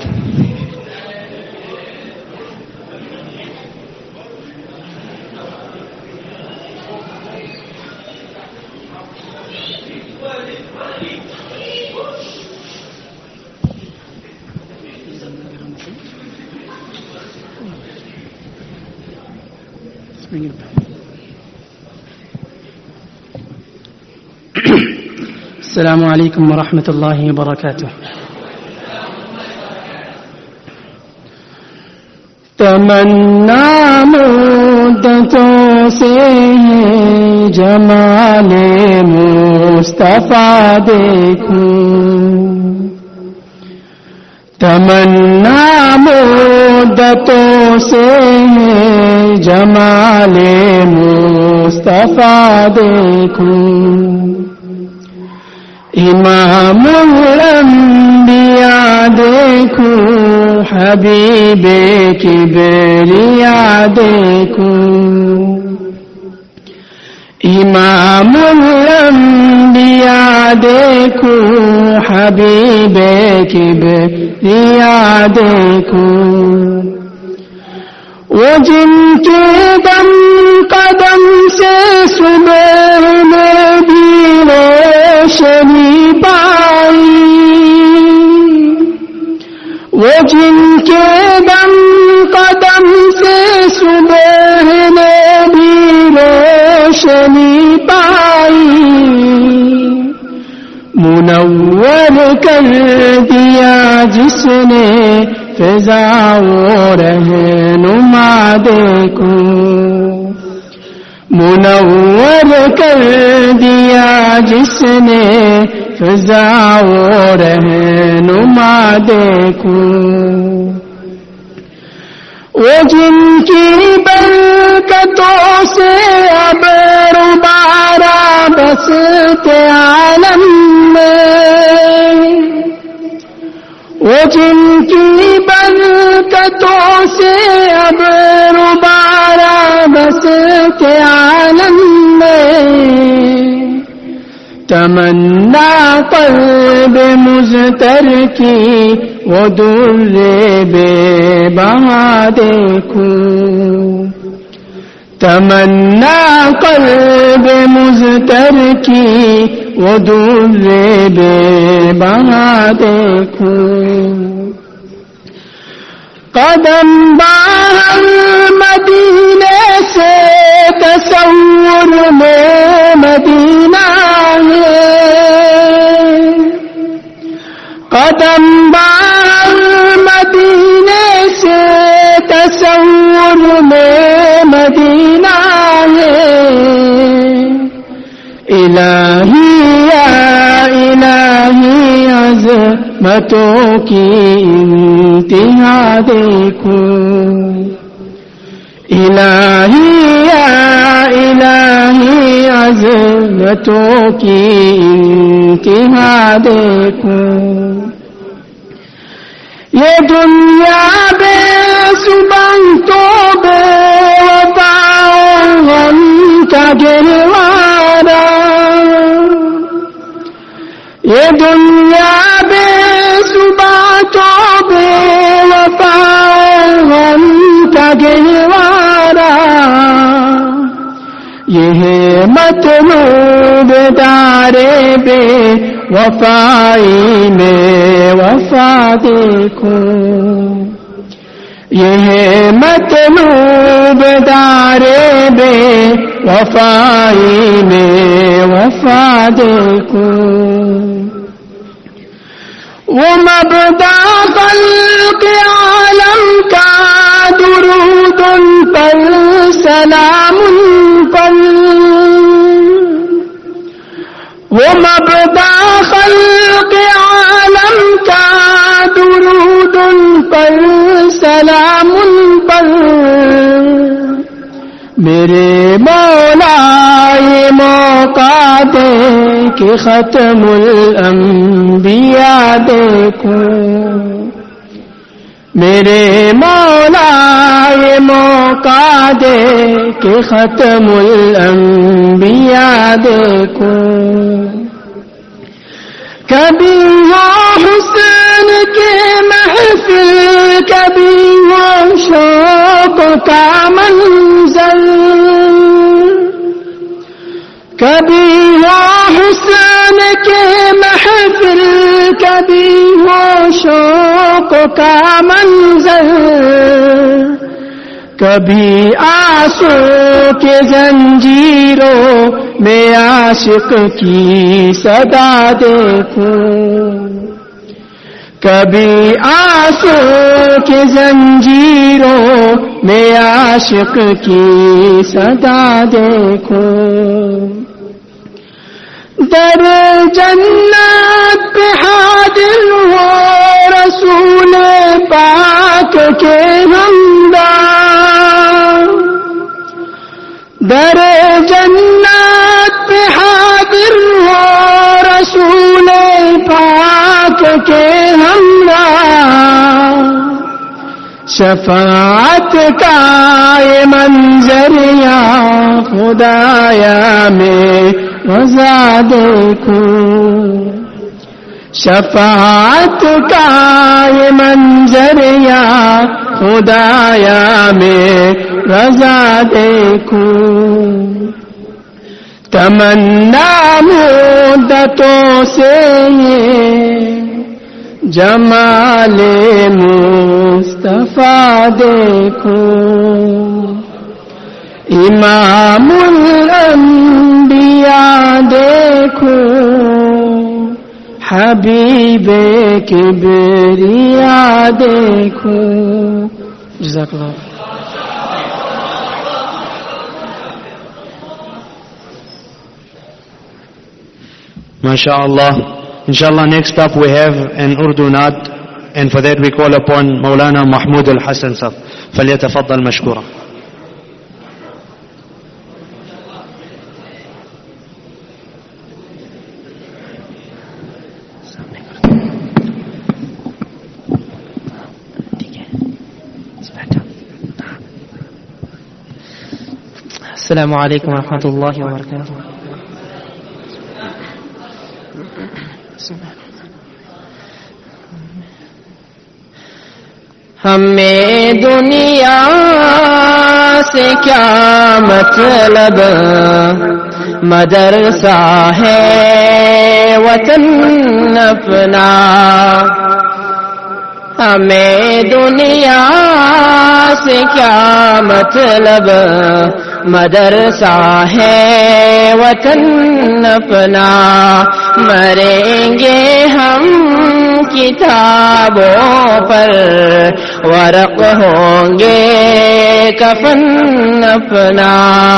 السلام علیکم ورحمۃ اللہ وبرکاتہ. تمنا مدتوں سے ہے جمال مصطفیٰ دیکھوں. تمنا مدتوں سے ہے جمال مصطفیٰ دیکھوں. امام الانبیاء دیکھوں حبیب کبریا دیکھوں. امام الانبیاء دیکھوں حبیب کبریا دیکھوں. وہ جن کے دم قدم سے صبح میں بھی روشنی پائی. وہ جن کے دم قدم سے صبح میں بھی روشنی پائی. منور کر دیا جس نے فضا و رہنما دیکھوں. منور کر دیا جس نے فضا و رہنما دیکھوں. وہ جن کی برکتوں سے اب روبارہ بستے عالم میں. وہ جن کی برکتوں سے اب روبارہ بستے عالم میں. تمنا قلب مضطر کی وہ در بے بہا دیکھوں. تمنا قلب مضطر کی وہ در بے بہا دیکھوں. قدم باہر مدینے سے تصور میں مدینہ ہے. قدم باہر مدینے سے تصور میں مدینہ ہے. الہی یا الہی عظمتوں کی انتہا دیکھوں. الہی یا الہی عظمتوں کی انتہا دیکھوں. یہ دنیا بے زبان تو بے وفاؤں غم کا گہوارہ. یہ دنیا بے زبان تو بے وفاؤں غم کا گہوارہ. یہ ہے مطلوب دارے بے وفائی میں وفا دیکھوں. یہ ہے مطلوب دارے بے وفائی میں وفا دیکھو. وہ مبدا خلق عالم کا درود ان پر سلام ان پر. وہ مبدا خلق عالم کا درود ان پر سلام ان پر. میرے مولا یہ موقع دے کہ ختم الانبیاء دیکھوں. میرے مولا یہ موقع دے کہ ختم الانبیاء دیکھوں. کبھی وہ حسن کے محفل کبھی وہ شوق کا منظر. کبھی وہ حسن کے محفل کبھی وہ شوق کا منظر. کبھی آنسو کے زنجیروں میں عاشق کی صدا دیکھوں. کبھی آنسو کے زنجیروں میں عاشق کی صدا دیکھوں. در جنت پہ حاضر ہو رسول پاک کے ہمدار. در جنت پہ حاضر ہو رسول پاک کے ہمراہ. شفاعت کا یہ منظر یا خدایا میں رضا دیکھوں. شفاعت کا یہ منظر یا خدایا میں رضا دیکھوں. تمنا مدتوں سے یہ جمال مصطفیٰ دیکھوں. امام الانبیاء دیکھوں. حبیب کبریا دیکھوں. جزاک اللہ. MashaAllah. Inshallah, next up we have an Urdu Naat, and for that we call upon Maulana Mahmood Al-Hassan Sahib. فليتفضل مشكورا. السلام علیکم ورحمۃ اللہ وبرکاتہ. ہمیں دنیا سے کیا مطلب مدرسہ ہے وطن اپنا. ہمیں دنیا سے کیا مطلب مدرسہ ہے وطن اپنا. مریں گے ہم کتابوں پر ورق ہوں گے کفن اپنا.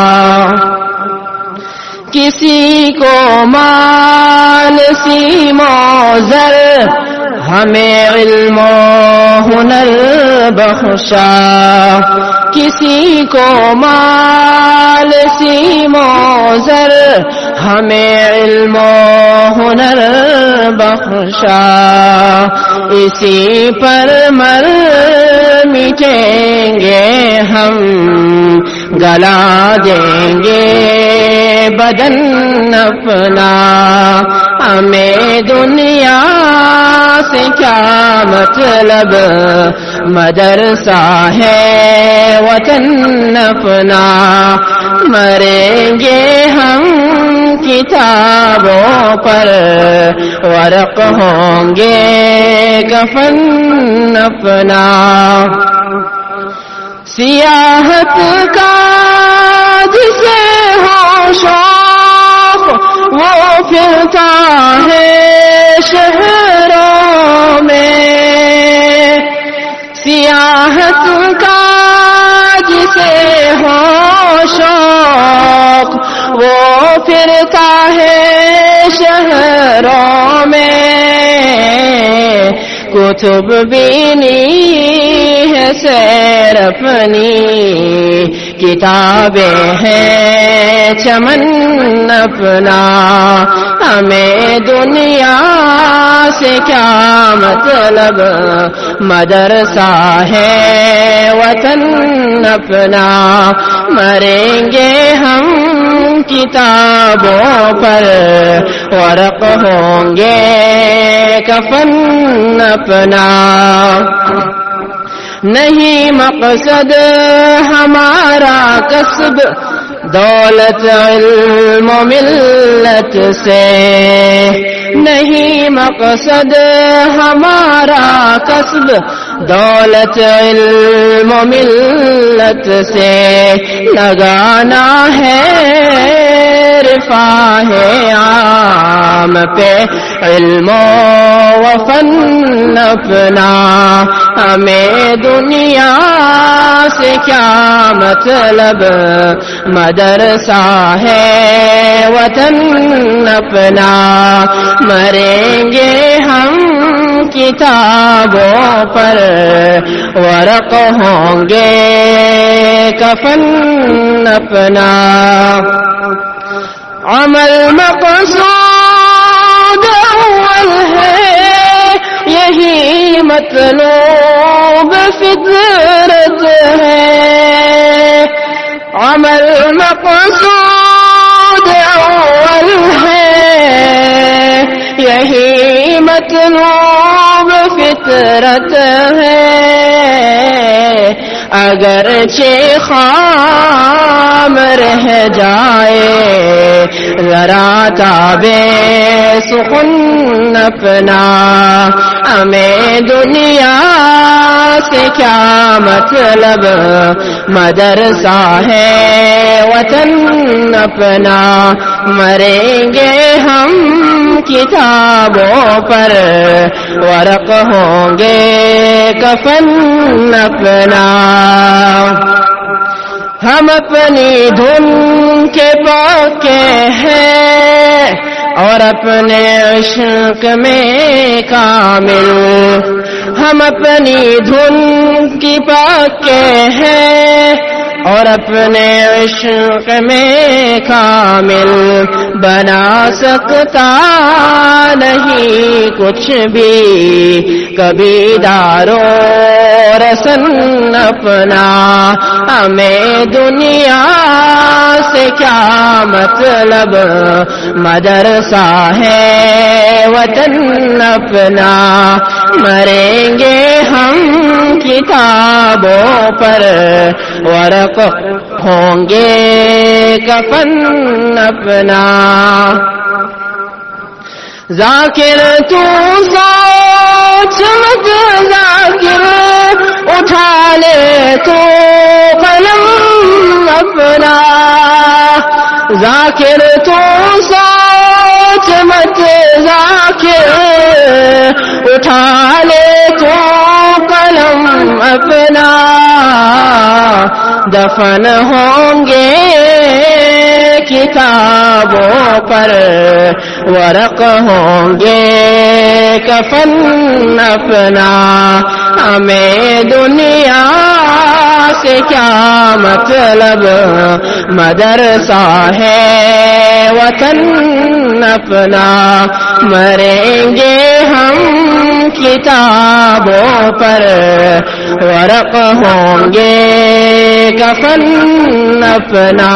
کسی کو مال سیم و زر ہمیں علم و ہنر بخشا. کسی کو مال سیم و زر ہمیں علم و ہنر بخشا. اسی پر مر مٹیں گے ہم گلا دیں گے بدن اپنا. ہمیں دنیا سے کیا مطلب مدرسہ ہے وطن اپنا. مریں گے ہم کتابوں پر ورق ہوں گے کفن اپنا. سیاحت کا جسے ہو شوق وہ پھرتا ہے شہروں میں، سیاحت کا جسے ہو شوق وہ پھرتا ہے شہروں میں، کتب بینی ہے سیر اپنی، کتابیں ہیں چمن اپنا، ہمیں دنیا سے کیا مطلب، مدرسہ ہے وطن اپنا، مریں گے ہم کتابوں پر، ورق ہوں گے کفن اپنا، نہیں مقصد ہمارا کسب دولت علم و ملت سے، نہیں مقصد ہمارا کسب دولت علم و ملت سے، لگانا ہے رفاہ عام پہ علم و فن اپنا، ہمیں دنیا سے کیا مطلب، مدرسہ ہے وطن اپنا، مریں گے ہم کتابوں پر، ورق ہوں گے کفن اپنا، عمل مقصود اول ہے یہی مطلوب فطرت ہے، عمل مقصود اول ہے یہی مطلوب فطرت ہے، اگرچہ خام رہ جائے ذرا تابے سخن اپنا، ہمیں دنیا سے کیا مطلب، مدرسہ ہے وطن اپنا، مریں گے ہم کتابوں پر، ورق ہوں گے کفن اپنا، ہم اپنی دھن کے پاکے ہیں اور اپنے عشق میں کامل، ہم اپنی دھن کی پاکے ہیں اور اپنے عشق میں کامل، بنا سکتا نہیں کچھ بھی کبھی دارو رسن اپنا، ہمیں دنیا سے کیا مطلب، مدرسہ ہے وطن اپنا، مریں گے ہم کتابوں پر، ورق ہوں گے کفن اپنا، ذاکر تو سوچ مت ذاکر، اٹھا لے تو قلم اپنا، ذاکر تو سوچ مت ذاکر، اٹھا لے تو قلم اپنا، دفن ہوں گے کتابوں پر، ورق ہوں گے کفن اپنا، ہمیں دنیا سے کیا مطلب، مدرسہ ہے وطن اپنا، مریں گے ہم کتابوں پر، ورق ہوں گے کفن اپنا.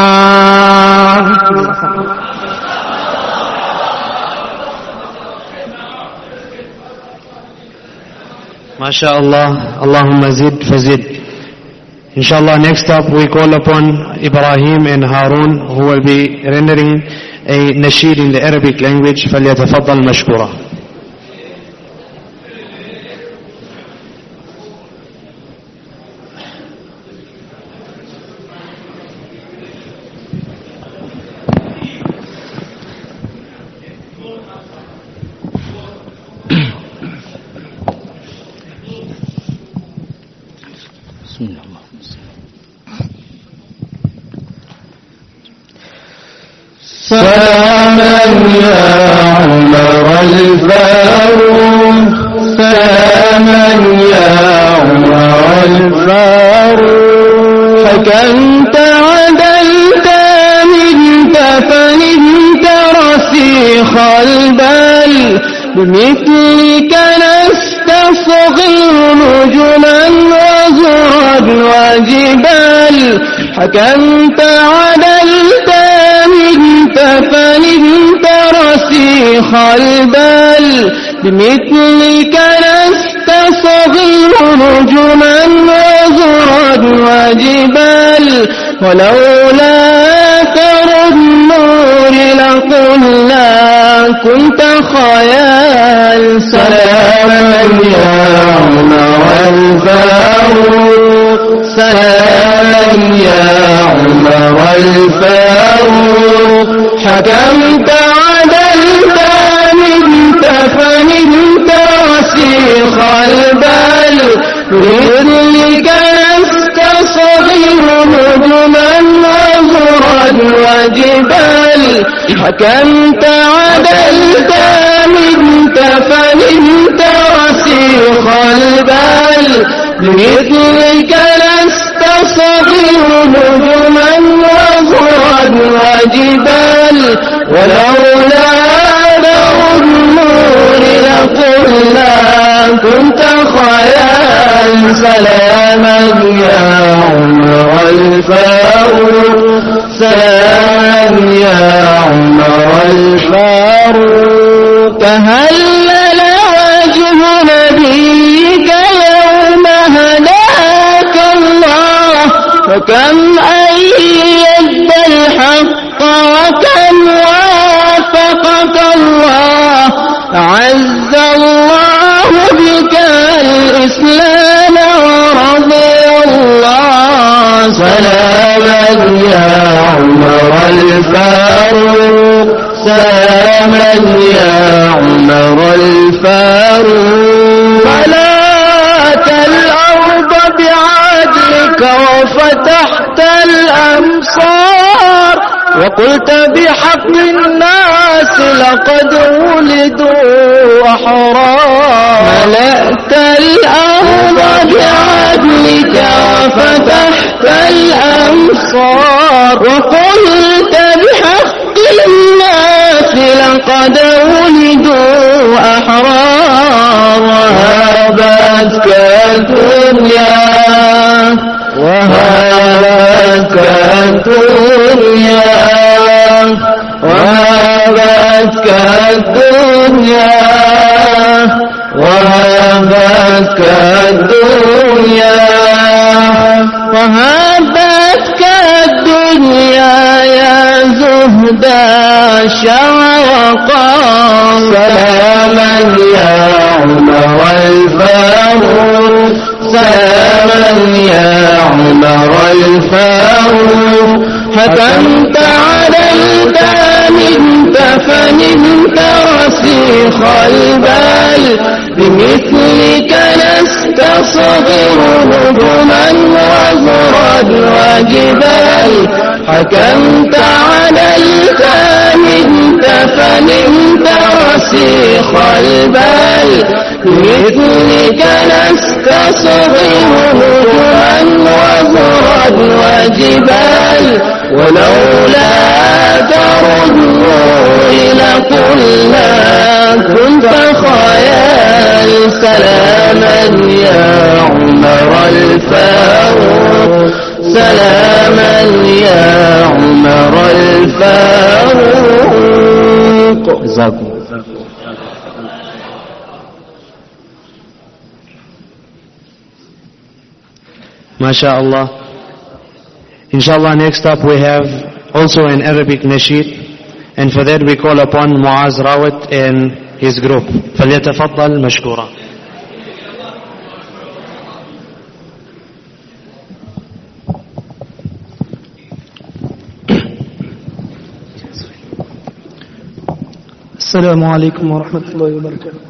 MashaAllah, Allahumma zid fazid. Inshallah, next up we call upon Ibrahim and Harun, who will be rendering a nasheed in the Arabic language. فَلْيَتَفَضَّلْ مَشْكُورًا. بسم الله. سلاما يا عمر الفاروق سلاما يا عمر الفاروق حكمت عدلت منت فنمت رسيخ البال بمثلك نستصغر نجما وزرا وجبال حكمت عدلت منت فنمت رسيخ البال بمثلك نستصغر نجما وزرا وجبال ولولا أثر النور لقلنا كنت خيال سلاما يا عمر الفاروق سلاما يا عمر الفاروق حكمت عدلت منت فنمت رسيخ البال بإذنك نستصغر نجما وزرا وجبال حكمت عدلت منت فنمت رسيخ البال بمثلك نستصغر نجما وزرا وجبال ولولا نور النور لقلنا كنت خيال سلاما يا عمر الفاروق سلاما يا عمر الفاروق تهلل وجه نبيك يوم هداك الله وكم أيد الحق وكم وافقك الله أعز الله بك الإسلام ورضي الله سلاما يا عمر الفاروق سلاما يا عمر الفاروق ملأت الأرض بعدلك وفتحت الأمصار وقلت بحق الناس لقد ولدوا أحرار ملأت الأرض بعدلك وفتحت الأمصار وقلت بحق الناس لقد ولدوا أحرار وهابتك الدنيا وهابتك الدنيا وهابتك الدنيا وهابتك الدنيا وهابتك الدنيا يا زهدا شوقا سلاما يا عمر الفاروق سلاما يا عمر الفاروق حكمت عدلت منت فنمت رسيخ البال بمثلك نستصغر نجما وزرا وجبال حكمت عدلت منت فنمت رسيخ البال بمثلك نستصغر نجما وزرا وجبال ولولا أثر النور لقلنا كنت خيال سلاما يا عمر الفاروق سلاما يا عمر الفاروق جزاكم. MashaAllah. Inshallah, next up we have also an Arabic nasheed, and for that we call upon Muaz Rawat and his group. فليتفضل مشكورا. السلام عليكم ورحمة الله وبركاته.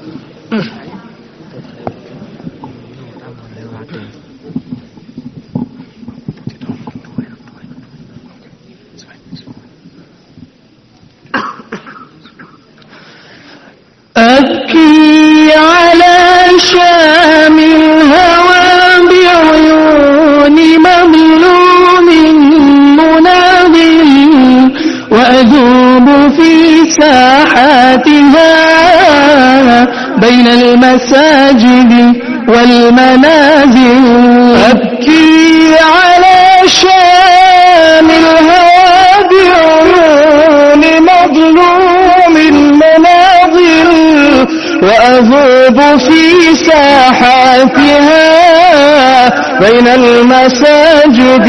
المساجد والمنازل أبكي على شام الهوى بعيون مظلوم المناظر وأذوب في ساحاتها بين المساجد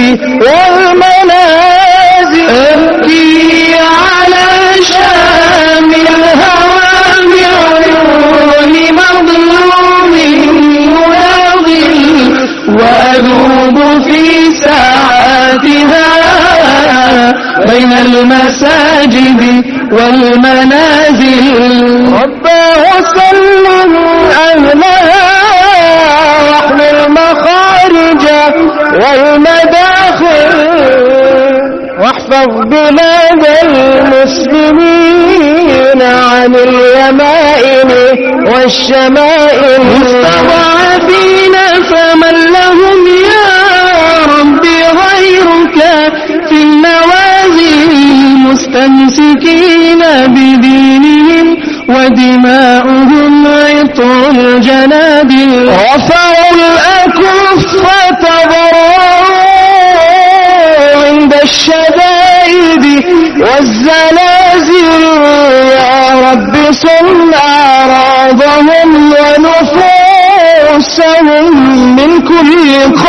والمنازل أبكي على شام الهوى بعيون مظلوم مناظر وأذوب في ساعاتها بين المساجد والمنازل رباه سلم أهلها واحمل المخارج والمداخل واحفظ بلاد المسلمين عن اليمائن والشمائل مستضعفين فمن لهم يا ربي غيرك في النوازل مستمسكين بدينهم ودماؤهم عطر الجنادل رفعوا الأكف تضرعوا عند الشدائد والزلازل يا رب صن أعراضهم ونفوسهم من كل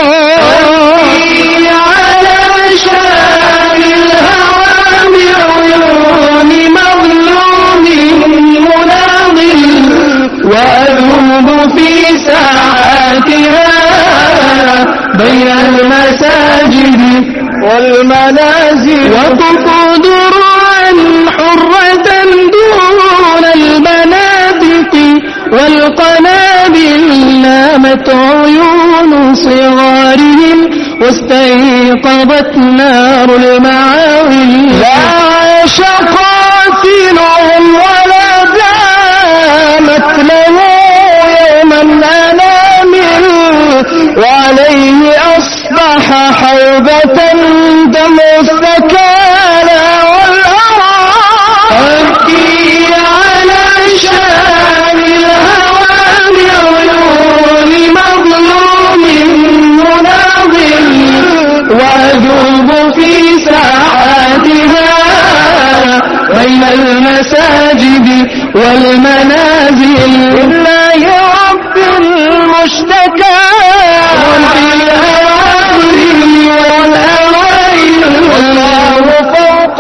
خير على شام الهوى بعيون مظلوم مناضل وأذوب في ساعاتها بين المساجد والمنازل وقفوا درعا حرة دون البنادق والقنابل نامت عيون صغارهم واستيقظت نار المعاول لا عاش قاتلهم ولا دامت له يوما أنامل وعليه أصبح حوبة دم السكالى والأرى أبكي على شام الهوى بعيون مظلوم مناضل وأذوب في ساعاتها بين المساجد والمنازل لله رب المشتكى والله فوق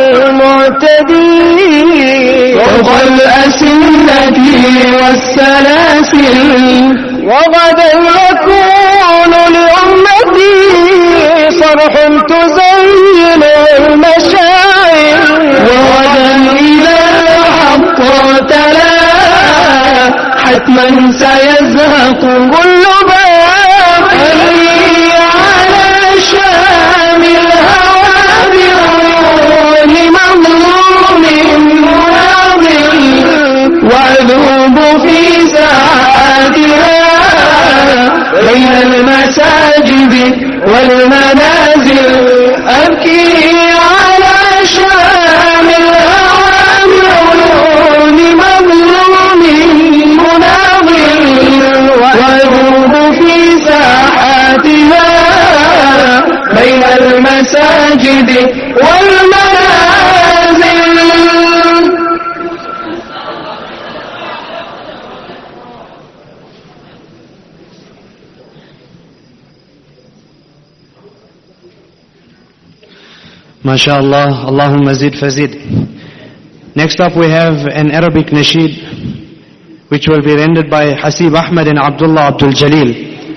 المعتدين فوق الأسنة والسلاسل وغدا يكون لأمتي صرح تزين المشاعر وغدا إذا حطت لا حتما سيزهق كل باب على شام الهوى بعيون مظلوم مناضل وأذوب في ساعاتها بين المساجد والمنازل أبكي على شام الهوى بعيون مظلوم مناضل وأذوب في ساحاتها بين المساجد والمنازل. MashaAllah, Allahumma zid fazid. Next up we have an Arabic nasheed which will be rendered by Hasib Ahmad and Abdullah Abdul Jalil.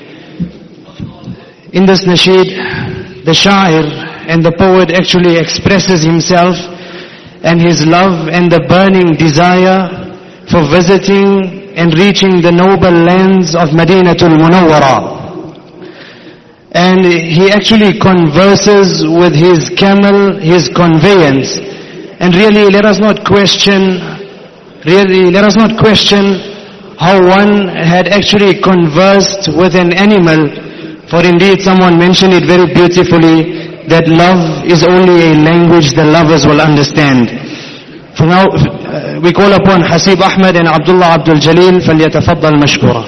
In this nasheed, the sha'ir and the poet actually expresses himself and his love and the burning desire for visiting and reaching the noble lands of Madinatul Munawwara. And he actually converses with his camel, his conveyance. And really, let us not question, really, let us not question how one had actually conversed with an animal. For indeed, someone mentioned it very beautifully, that love is only a language the lovers will understand. For now, uh, we call upon Hasib Ahmed and Abdullah Abdul Jalil فليتفضل مشكورا.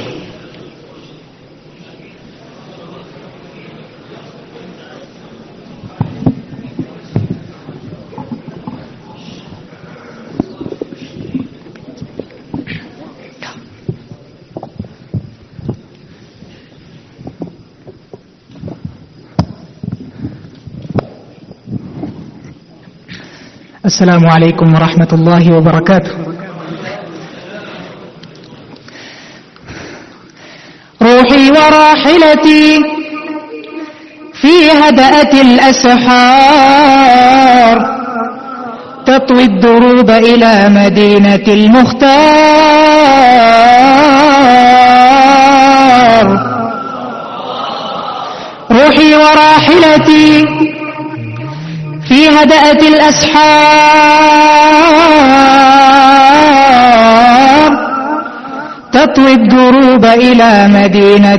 السلام عليكم ورحمة الله وبركاته. روحي وراحلتي في هدأة الأسحار تطوي الدروب إلى مدينة المختار. روحي وراحلتي في هدأة الأسحار تطوي الدروب إلى مدينة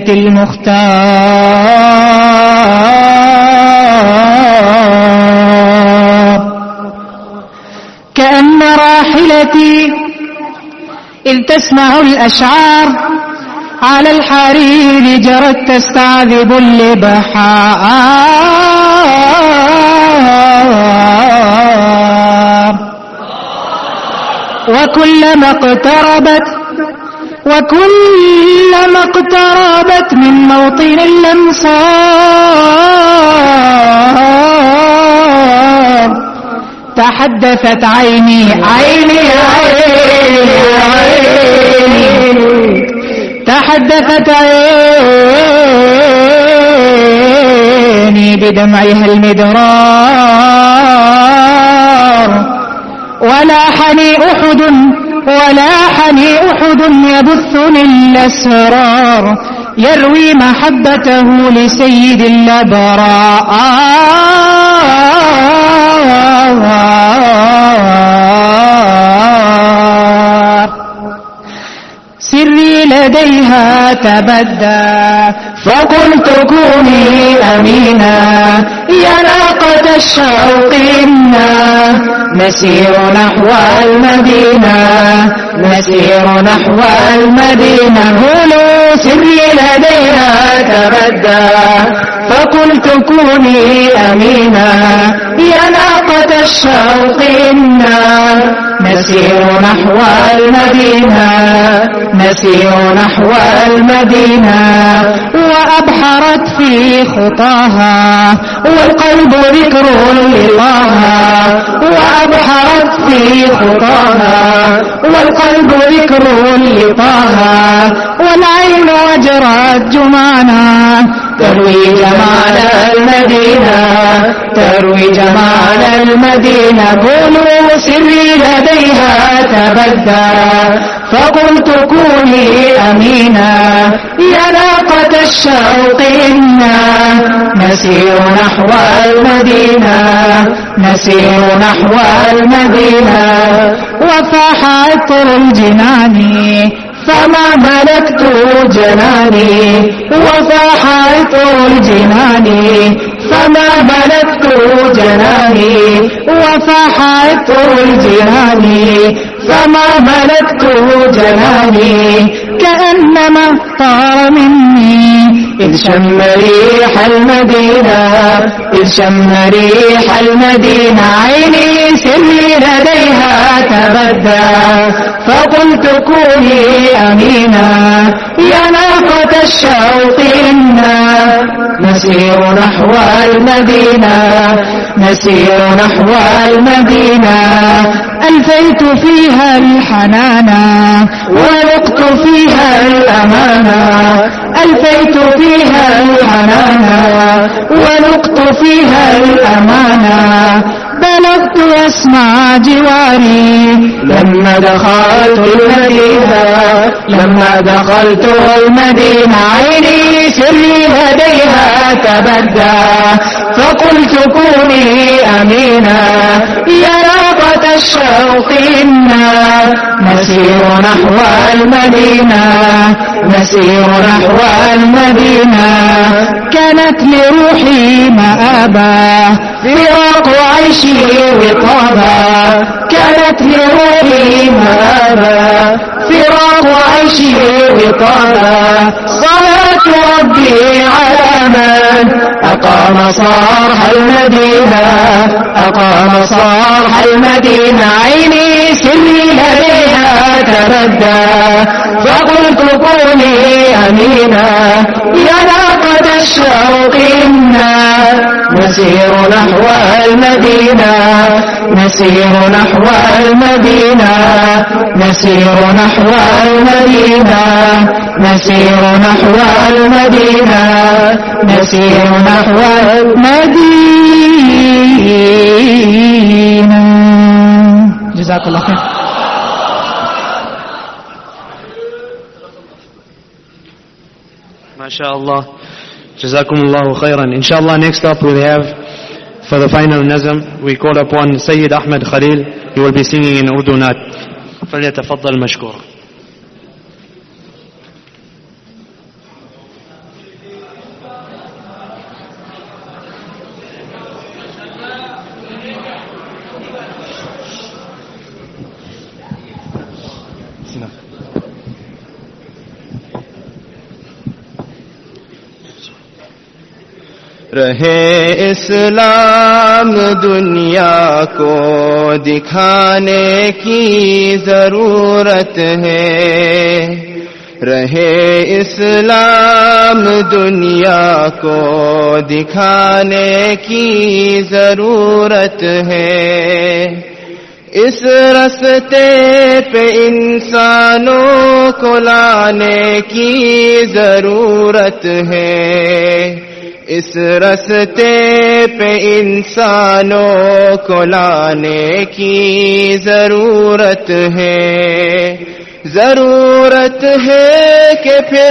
المختار. كأن راحلتي إذ تسمع الأشعار على الحرير جرت تستعذب اللبحار. وكلما اقتربت وكلما اقتربت من موطن الأمصار تحدثت عيني عيني عيني عيني تحدثت عيني بدمعها المدرار. ولاحني أحد ولاحني أحد يبثني الأسرار يروي محبته لسيد الأبرار. سري لديها تبدى فقلت كوني أمينا يا ناقة الشوق إنا نسير نحو المدينة نسير نحو المدينة. قولوا سري لديها تبدى فقلت كوني أمينا يا ناقة الشوق إنا نسير نحو المدينة نسير نحو المدينة. وأبحرت في خطاها والقلب ذكر لله. وأبحرت في خطاها والقلب ذكر لطه. والعين وجرت جمعنا تروي جمال المدينة تروي جمال المدينة. قولوا سري لديها تبدى فقلت كوني أمينا يا ناقة الشوق إنا نسير نحو المدينة نسير نحو المدينة. وفاح عطر الجنان فما ملكت جناني. وفاح عطر الجنان فما ملكت جناني. وفاح عطر الجنان فما ملكت جناني. كأنما طار مني إذ شم ريح المدينة إذ شم ريح المدينة. عيني سري لديها تبدى فقلت كوني أمينا يا ناقة الشوق إنا نسير نحو المدينة نسير نحو المدينة. ألفيت فيها الحنانا ولقت فيها الأمانا. ألفيت فيها الحنانا ولقت فيها الأمانا. بلغت يسمع جواري لما دخلت المدينة لما دخلت المدينة. عيني سري لديها تبدى فقلت كوني أمينا يا ناقة الشوق إنا نسير نحو المدينة نسير نحو المدينة. كانت لروحي مآبا فراق عيشي وطابا. كانت كانت لروحي مآبا فراق عيشي وطابا صلاة ربي على من أقام صرح المدينة أقام صرح المدينة عيني سري لديها تبدى فقلت كوني أمينا يا ناقة الشوق إنا نسير نحو المدينة نسير نحو المدينة نسير نحو المدينة نسير نحو المدينة نسير نحو المدينة. جزاك الله خير. MashaAllah. Jazakumullahu khairan. Inshallah, next up we'll have, for the final nazm, we call upon Sayyid Ahmed Khalil. He will be singing in Urdu Nat. فليتفضل مشكور. رہے اسلام دنیا کو دکھانے کی ضرورت ہے رہے اسلام دنیا کو دکھانے کی ضرورت ہے اس راستے پہ انسانوں کو لانے کی ضرورت ہے اس راستے پہ انسانوں کو لانے کی ضرورت ہے ضرورت ہے کہ پھر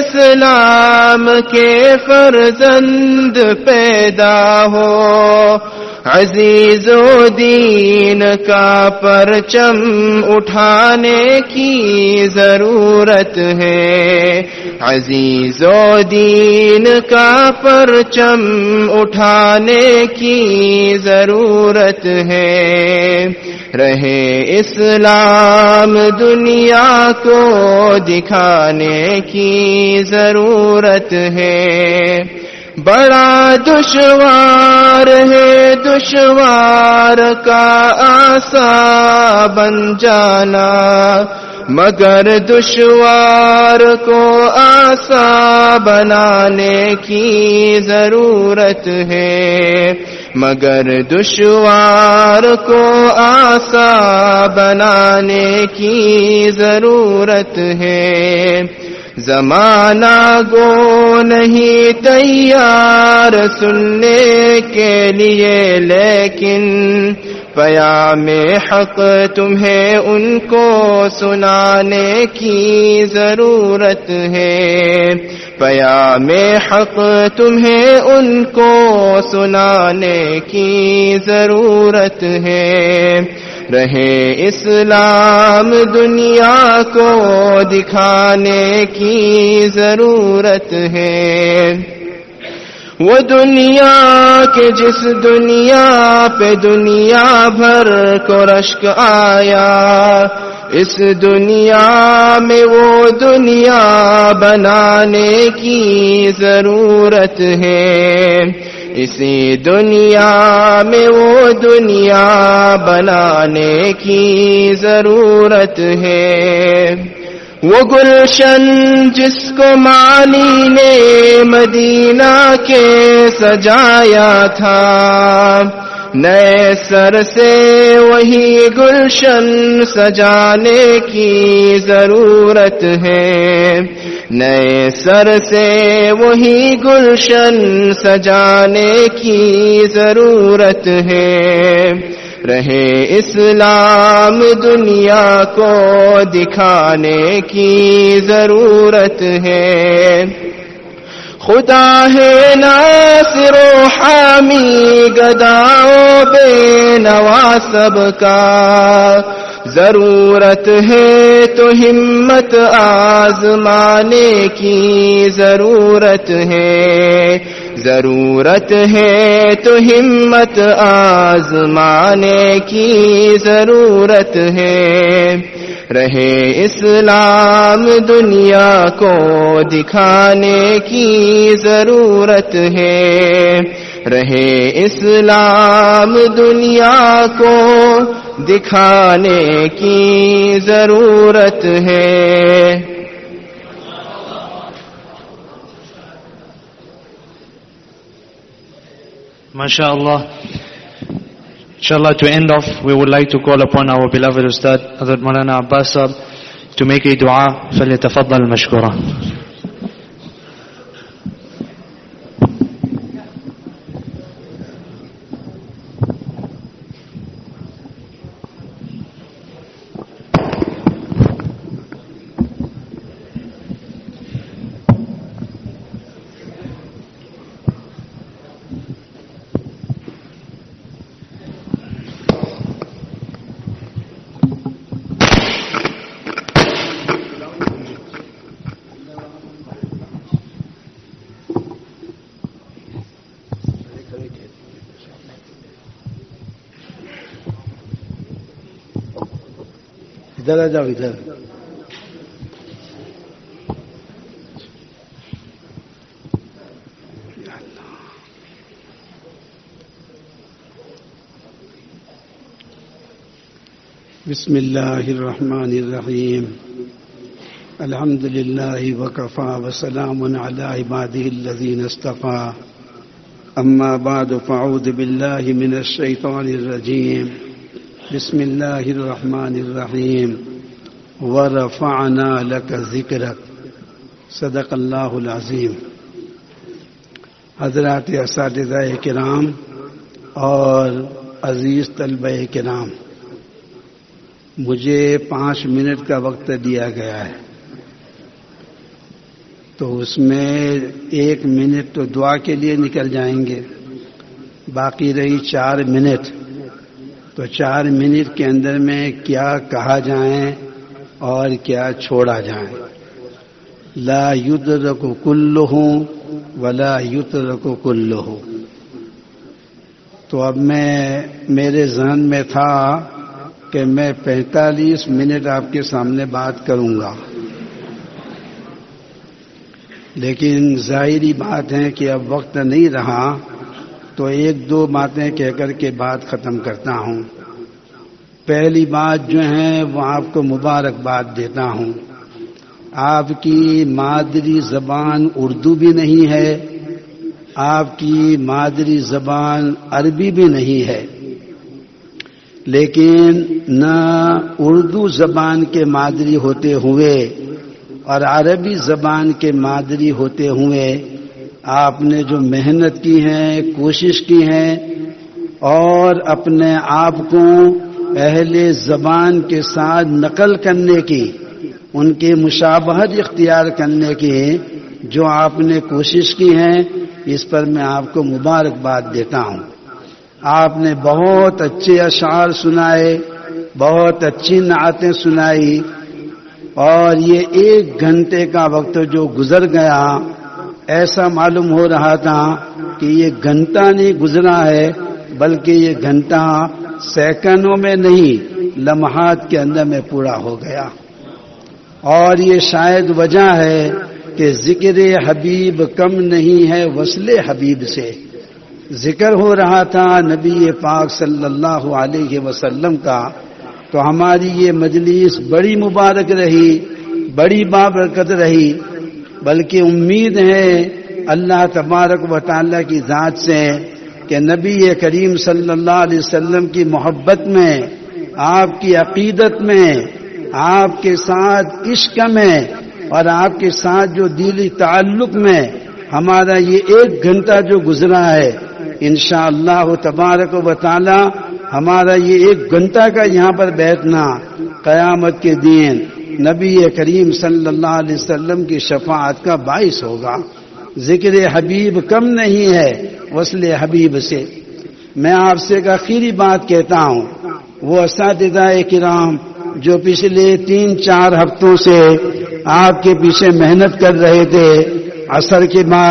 اسلام کے فرزند پیدا ہو عزیز و دین کا پرچم اٹھانے کی ضرورت ہے عزیز و دین کا پرچم اٹھانے کی ضرورت ہے رہے اسلام دنیا کو دکھانے کی ضرورت ہے بڑا دشوار ہے دشوار کا آسا بن جانا مگر دشوار کو آسا بنانے کی ضرورت ہے مگر دشوار کو آسا بنانے کی ضرورت ہے زمانہ گو نہیں تیار سننے کے لیے لیکن پیام حق تمہیں ان کو سنانے کی ضرورت ہے پیام حق تمہیں ان کو سنانے کی ضرورت ہے رہے اسلام دنیا کو دکھانے کی ضرورت ہے وہ دنیا کہ جس دنیا پہ دنیا بھر کو رشک آیا اس دنیا میں وہ دنیا بنانے کی ضرورت ہے اسی دنیا میں وہ دنیا بنانے کی ضرورت ہے وہ گلشن جس کو مانی نے مدینہ کے سجایا تھا نئے سر سے وہی گلشن سجانے کی ضرورت ہے نئے سر سے وہی گلشن سجانے کی ضرورت ہے رہے اسلام دنیا کو دکھانے کی ضرورت ہے خدا ہے ناصر و حامی گداؤ بے نوا سب کا ضرورت ہے تو ہمت آزمانے کی ضرورت ہے ضرورت ہے تو ہمت آزمانے کی ضرورت ہے، رہے اسلام دنیا کو دکھانے کی ضرورت ہے، رہے اسلام دنیا کو دکھانے کی ضرورت ہے۔ MashaAllah. Inshallah, to end off, we would like to call upon our beloved Ustad, Hazrat Maulana Abbas Sahab, to make a dua. فَلْيَتَفَضَّلْ مَشْكُورًا. ادھر آ جاؤ ادھر. بسم اللہ الرحمن الرحیم. الحمد للہ وکفا وسلام علی عباده الذین اصطفى. اما بعد فاعوذ باللہ من الشیطان الرجیم. بسم اللہ الرحمن الرحیم. ورفعنا لک ذکرک. صدق اللہ العظیم. حضرات اساتذہ کرام اور عزیز طلبہ کرام، مجھے پانچ منٹ کا وقت دیا گیا ہے، تو اس میں ایک منٹ تو دعا کے لیے نکل جائیں گے، باقی رہی چار منٹ. تو چار منٹ کے اندر میں کیا کہا جائیں اور کیا چھوڑا جائیں. لا یدرک کلہ ولا یترک کلہ. تو اب میں میرے ذہن میں تھا کہ میں پینتالیس منٹ آپ کے سامنے بات کروں گا، لیکن ظاہری بات ہے کہ اب وقت نہیں رہا، تو ایک دو باتیں کہہ کر کے بات ختم کرتا ہوں. پہلی بات جو ہے وہ آپ کو مبارکباد دیتا ہوں. آپ کی مادری زبان اردو بھی نہیں ہے، آپ کی مادری زبان عربی بھی نہیں ہے، لیکن نہ اردو زبان کے مادری ہوتے ہوئے اور عربی زبان کے مادری ہوتے ہوئے آپ نے جو محنت کی ہے، کوشش کی ہے، اور اپنے آپ کو اہل زبان کے ساتھ نقل کرنے کی، ان کے مشابہت اختیار کرنے کی جو آپ نے کوشش کی ہے، اس پر میں آپ کو مبارکباد دیتا ہوں. آپ نے بہت اچھے اشعار سنائے، بہت اچھی نعتیں سنائی، اور یہ ایک گھنٹے کا وقت جو گزر گیا، ایسا معلوم ہو رہا تھا کہ یہ گھنٹہ نہیں گزرا ہے، بلکہ یہ گھنٹہ سیکنڈوں میں نہیں، لمحات کے اندر میں پورا ہو گیا. اور یہ شاید وجہ ہے کہ ذکر حبیب کم نہیں ہے وصل حبیب سے. ذکر ہو رہا تھا نبی پاک صلی اللہ علیہ وسلم کا، تو ہماری یہ مجلس بڑی مبارک رہی، بڑی بابرکت رہی. بلکہ امید ہے اللہ تبارک و تعالیٰ کی ذات سے کہ نبی کریم صلی اللہ علیہ وسلم کی محبت میں، آپ کی عقیدت میں، آپ کے ساتھ عشق میں، اور آپ کے ساتھ جو دلی تعلق میں ہمارا یہ ایک گھنٹہ جو گزرا ہے، انشاءاللہ تبارک و تعالی ہمارا یہ ایک گھنٹہ کا یہاں پر بیٹھنا قیامت کے دن نبی کریم صلی اللہ علیہ وسلم کی شفاعت کا باعث ہوگا. ذکر حبیب کم نہیں ہے وصل حبیب سے. میں آپ سے ایک آخری بات کہتا ہوں، وہ اساتذہ کرام جو پچھلے تین چار ہفتوں سے آپ کے پیچھے محنت کر رہے تھے، عصر کے بعد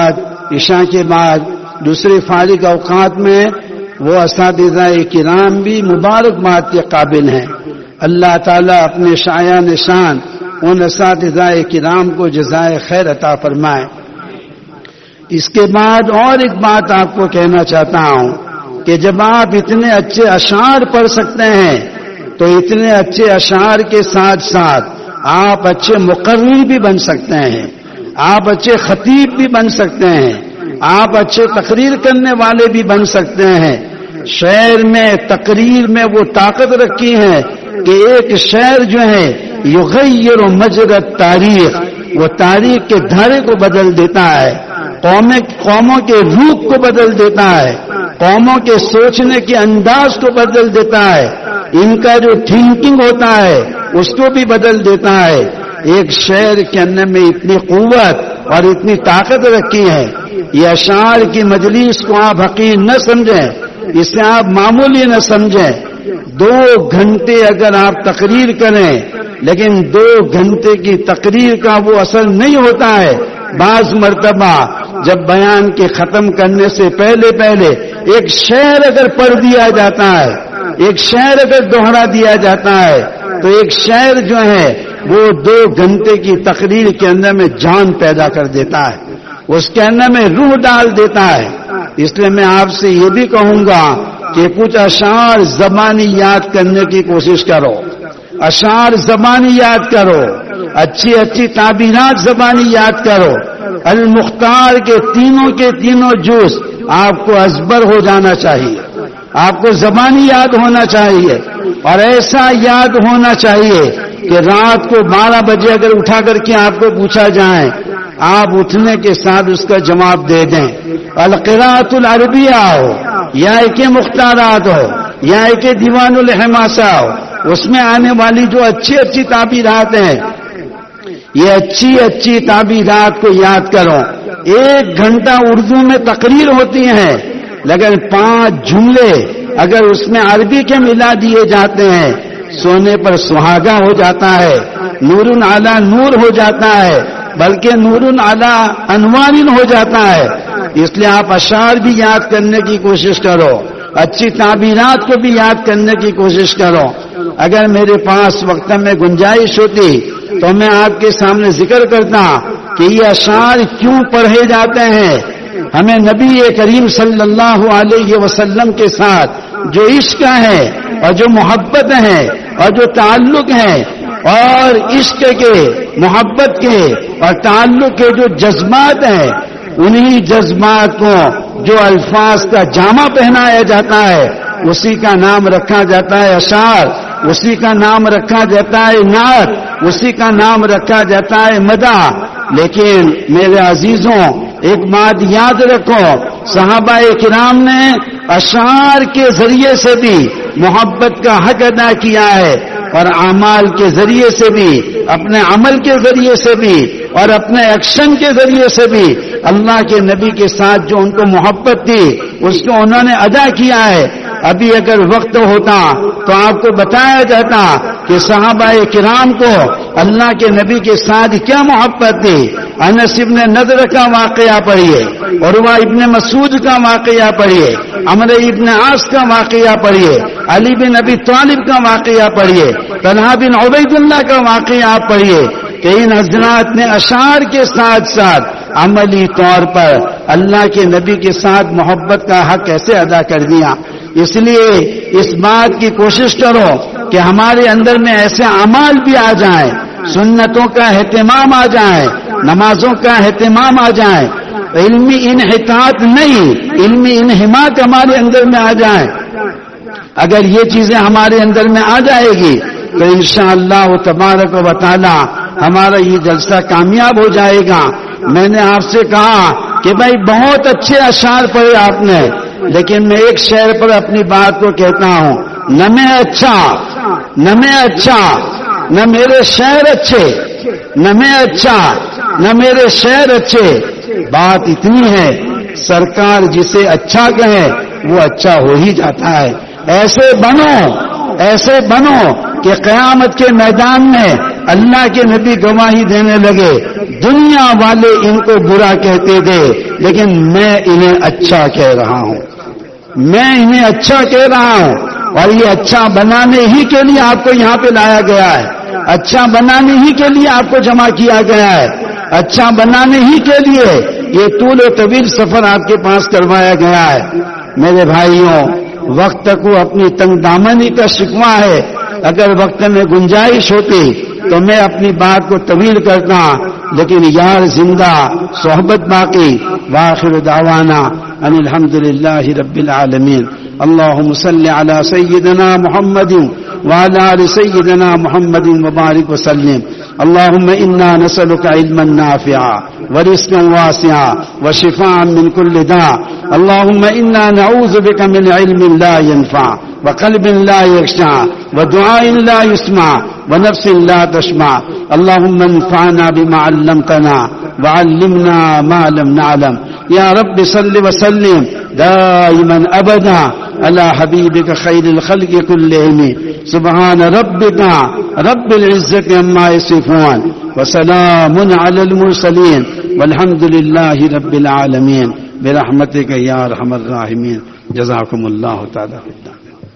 عشاء کے بعد دوسرے فارغ اوقات میں وہ اساتذہ کرام بھی مبارکباد کے قابل ہیں. اللہ تعالیٰ اپنے شایان نشان ان اساتذہ کرام کو جزائے خیر عطا فرمائے. اس کے بعد اور ایک بات آپ کو کہنا چاہتا ہوں کہ جب آپ اتنے اچھے اشعار پڑھ سکتے ہیں تو اتنے اچھے اشعار کے ساتھ ساتھ آپ اچھے مقرر بھی بن سکتے ہیں، آپ اچھے خطیب بھی بن سکتے ہیں، آپ اچھے تقریر کرنے والے بھی بن سکتے ہیں. شعر میں تقریر میں وہ طاقت رکھی ہے کہ ایک شعر جو ہے یغیر مجرى تاریخ، وہ تاریخ کے دھارے کو بدل دیتا ہے، قومیں قوموں کے روح کو بدل دیتا ہے، قوموں کے سوچنے کے انداز کو بدل دیتا ہے، ان کا جو تھنکنگ ہوتا ہے اس کو بھی بدل دیتا ہے. ایک شعر کے اندر میں اتنی قوت اور اتنی طاقت رکھی ہے. یہ اشعار کی مجلس کو آپ حقیر نہ سمجھیں، اسے آپ معمولی نہ سمجھیں. دو گھنٹے اگر آپ تقریر کریں لیکن دو گھنٹے کی تقریر کا وہ اثر نہیں ہوتا ہے. بعض مرتبہ جب بیان کے ختم کرنے سے پہلے پہلے ایک شعر اگر پڑھ دیا جاتا ہے، ایک شعر اگر دوہرا دیا جاتا ہے تو ایک شعر جو ہے وہ دو گھنٹے کی تقریر کے اندر میں جان پیدا کر دیتا ہے، اس کے اندر میں روح ڈال دیتا ہے. اس لیے میں آپ سے یہ بھی کہوں گا کہ کچھ اشعار زبانی یاد کرنے کی کوشش کرو، اشعار زبانی یاد کرو، اچھی اچھی تعبیرات زبانی یاد کرو. المختار کے تینوں کے تینوں جز آپ کو ازبر ہو جانا چاہیے، آپ کو زبانی یاد ہونا چاہیے، اور ایسا یاد ہونا چاہیے کہ رات کو بارہ بجے اگر اٹھا کر کے آپ کو پوچھا جائے آپ اٹھنے کے ساتھ اس کا جواب دے دیں. القراءۃ العربیہ ہو یا ایک مختارات ہو یا ایک دیوان الحماسہ ہو، اس میں آنے والی جو اچھی اچھی تعبیرات ہیں یہ اچھی اچھی تعبیرات کو یاد کرو. ایک گھنٹہ اردو میں تقریر ہوتی ہے لیکن پانچ جملے اگر اس میں عربی کے ملا دیے جاتے ہیں سونے پر سہاگا ہو جاتا ہے، نور علی نور ہو جاتا ہے، بلکہ نور علی انوار ہو جاتا ہے. اس لیے آپ اشعار بھی یاد کرنے کی کوشش کرو، اچھی تعبیرات کو بھی یاد کرنے کی کوشش کرو. اگر میرے پاس وقت میں گنجائش ہوتی تو میں آپ کے سامنے ذکر کرتا کہ یہ اشعار کیوں پڑھے جاتے ہیں. ہمیں نبی کریم صلی اللہ علیہ وسلم کے ساتھ جو عشق ہے اور جو محبت ہے اور جو تعلق ہے اور عشق کے محبت کے اور تعلق کے جو جذبات ہیں انہی جذبات کو جو الفاظ کا جامہ پہنایا جاتا ہے اسی کا نام رکھا جاتا ہے اشعار، اسی کا نام رکھا جاتا ہے نعت، اسی کا نام رکھا جاتا ہے مدح. لیکن میرے عزیزوں ایک بات یاد رکھو، صحابہ کرام نے اشعار کے ذریعے سے بھی محبت کا حق ادا کیا ہے اور اعمال کے ذریعے سے بھی، اپنے عمل کے ذریعے سے بھی اور اپنے ایکشن کے ذریعے سے بھی اللہ کے نبی کے ساتھ جو ان کو محبت تھی اس کو انہوں نے ادا کیا ہے. ابھی اگر وقت ہوتا تو آپ کو بتایا جاتا کہ صحابہ کرام کو اللہ کے نبی کے ساتھ کیا محبت تھی. انس ابن نضر کا واقعہ پڑھیے، عروہ ابن مسعود کا واقعہ پڑھیے، عمرو ابن عاص کا واقعہ پڑھیے، علی بن ابی طالب کا واقعہ پڑھیے، طلحہ بن عبید اللہ کا واقعہ آپ پڑھیے کہ ان حضرات نے اشعار کے ساتھ ساتھ عملی طور پر اللہ کے نبی کے ساتھ محبت کا حق کیسے ادا کر دیا. اس لیے اس بات کی کوشش کرو کہ ہمارے اندر میں ایسے اعمال بھی آ جائیں، سنتوں کا اہتمام آ جائے، نمازوں کا اہتمام آ جائے، علمی انحطاط نہیں علمی انہماک ہمارے اندر میں آ جائے. اگر یہ چیزیں ہمارے اندر میں آ جائے گی تو انشاءاللہ تبارک و تعالی ہمارا یہ جلسہ کامیاب ہو جائے گا. میں نے آپ سے کہا کہ بھائی بہت اچھے اشعار پڑھے آپ نے، لیکن میں ایک شعر پر اپنی بات کو کہتا ہوں، نہ میں اچھا نہ میں اچھا نہ میرے شعر اچھے، نہ میں اچھا نہ میرے شعر اچھے. بات اتنی ہے سرکار جسے اچھا کہے وہ اچھا ہو ہی جاتا ہے. ایسے بنو ایسے بنو کہ قیامت کے میدان میں اللہ کے نبی گواہی دینے لگے دنیا والے ان کو برا کہتے تھے لیکن میں انہیں اچھا کہہ رہا ہوں، میں انہیں اچھا کہہ رہا ہوں، اور یہ اچھا بنانے ہی کے لیے آپ کو یہاں پہ لایا گیا ہے، اچھا بنانے ہی کے لیے آپ کو جمع کیا گیا ہے، اچھا بنانے ہی کے لیے یہ طول و طویل سفر آپ کے پاس کروایا گیا ہے۔ میرے بھائیوں، وقت کو اپنی تنگ دامنی کا شکوہ ہے، اگر وقت میں گنجائش ہوتی تو میں اپنی بات کو طویل کرتا، لیکن یار زندہ، صحبت باقی۔ وآخر دعوانا ان الحمد للہ رب العالمین۔ اللہم صل علی سیدنا محمد وعلى آل سيدنا محمد وبارك وسلم۔ اللهم إنا نسألك علما نافعا ورزقا واسعا وشفاء من كل داء۔ اللهم إنا نعوذ بك من علم لا ينفع وقلب لا يخشع ودعاء لا يسمع ونفس لا تشبع۔ اللهم انفعنا بما علمتنا وعلمنا ما لم نعلم۔ يا رب صل وسلم دائما أبدا على حبيبك خير الخلق كلهم۔ سبحان ربك رب العزة عما يصفون وسلام على المرسلين والحمد لله رب العالمين برحمتك يا أرحم الراحمين۔ جزاكم الله تعالى خيرا۔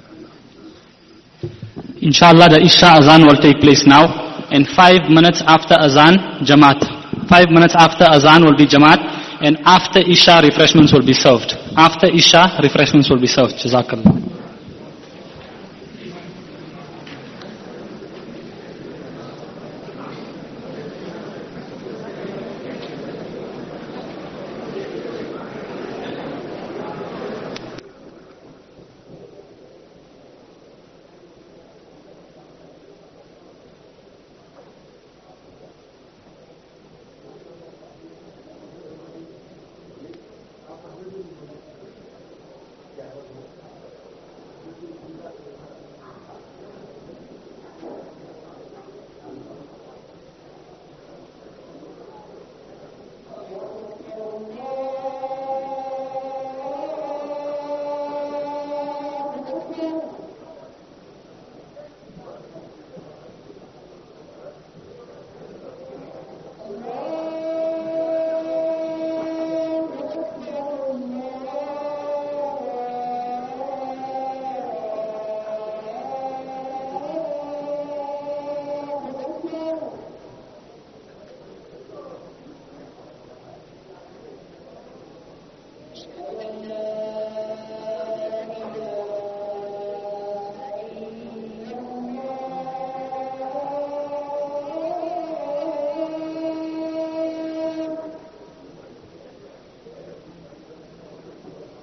Inshallah, the Isha Azan will take place now. And five minutes after Azan, Jamaat. Five minutes after Azan will be Jamaat. And after Isha, refreshments will be served. After Isha, refreshments will be served. Jazakallah.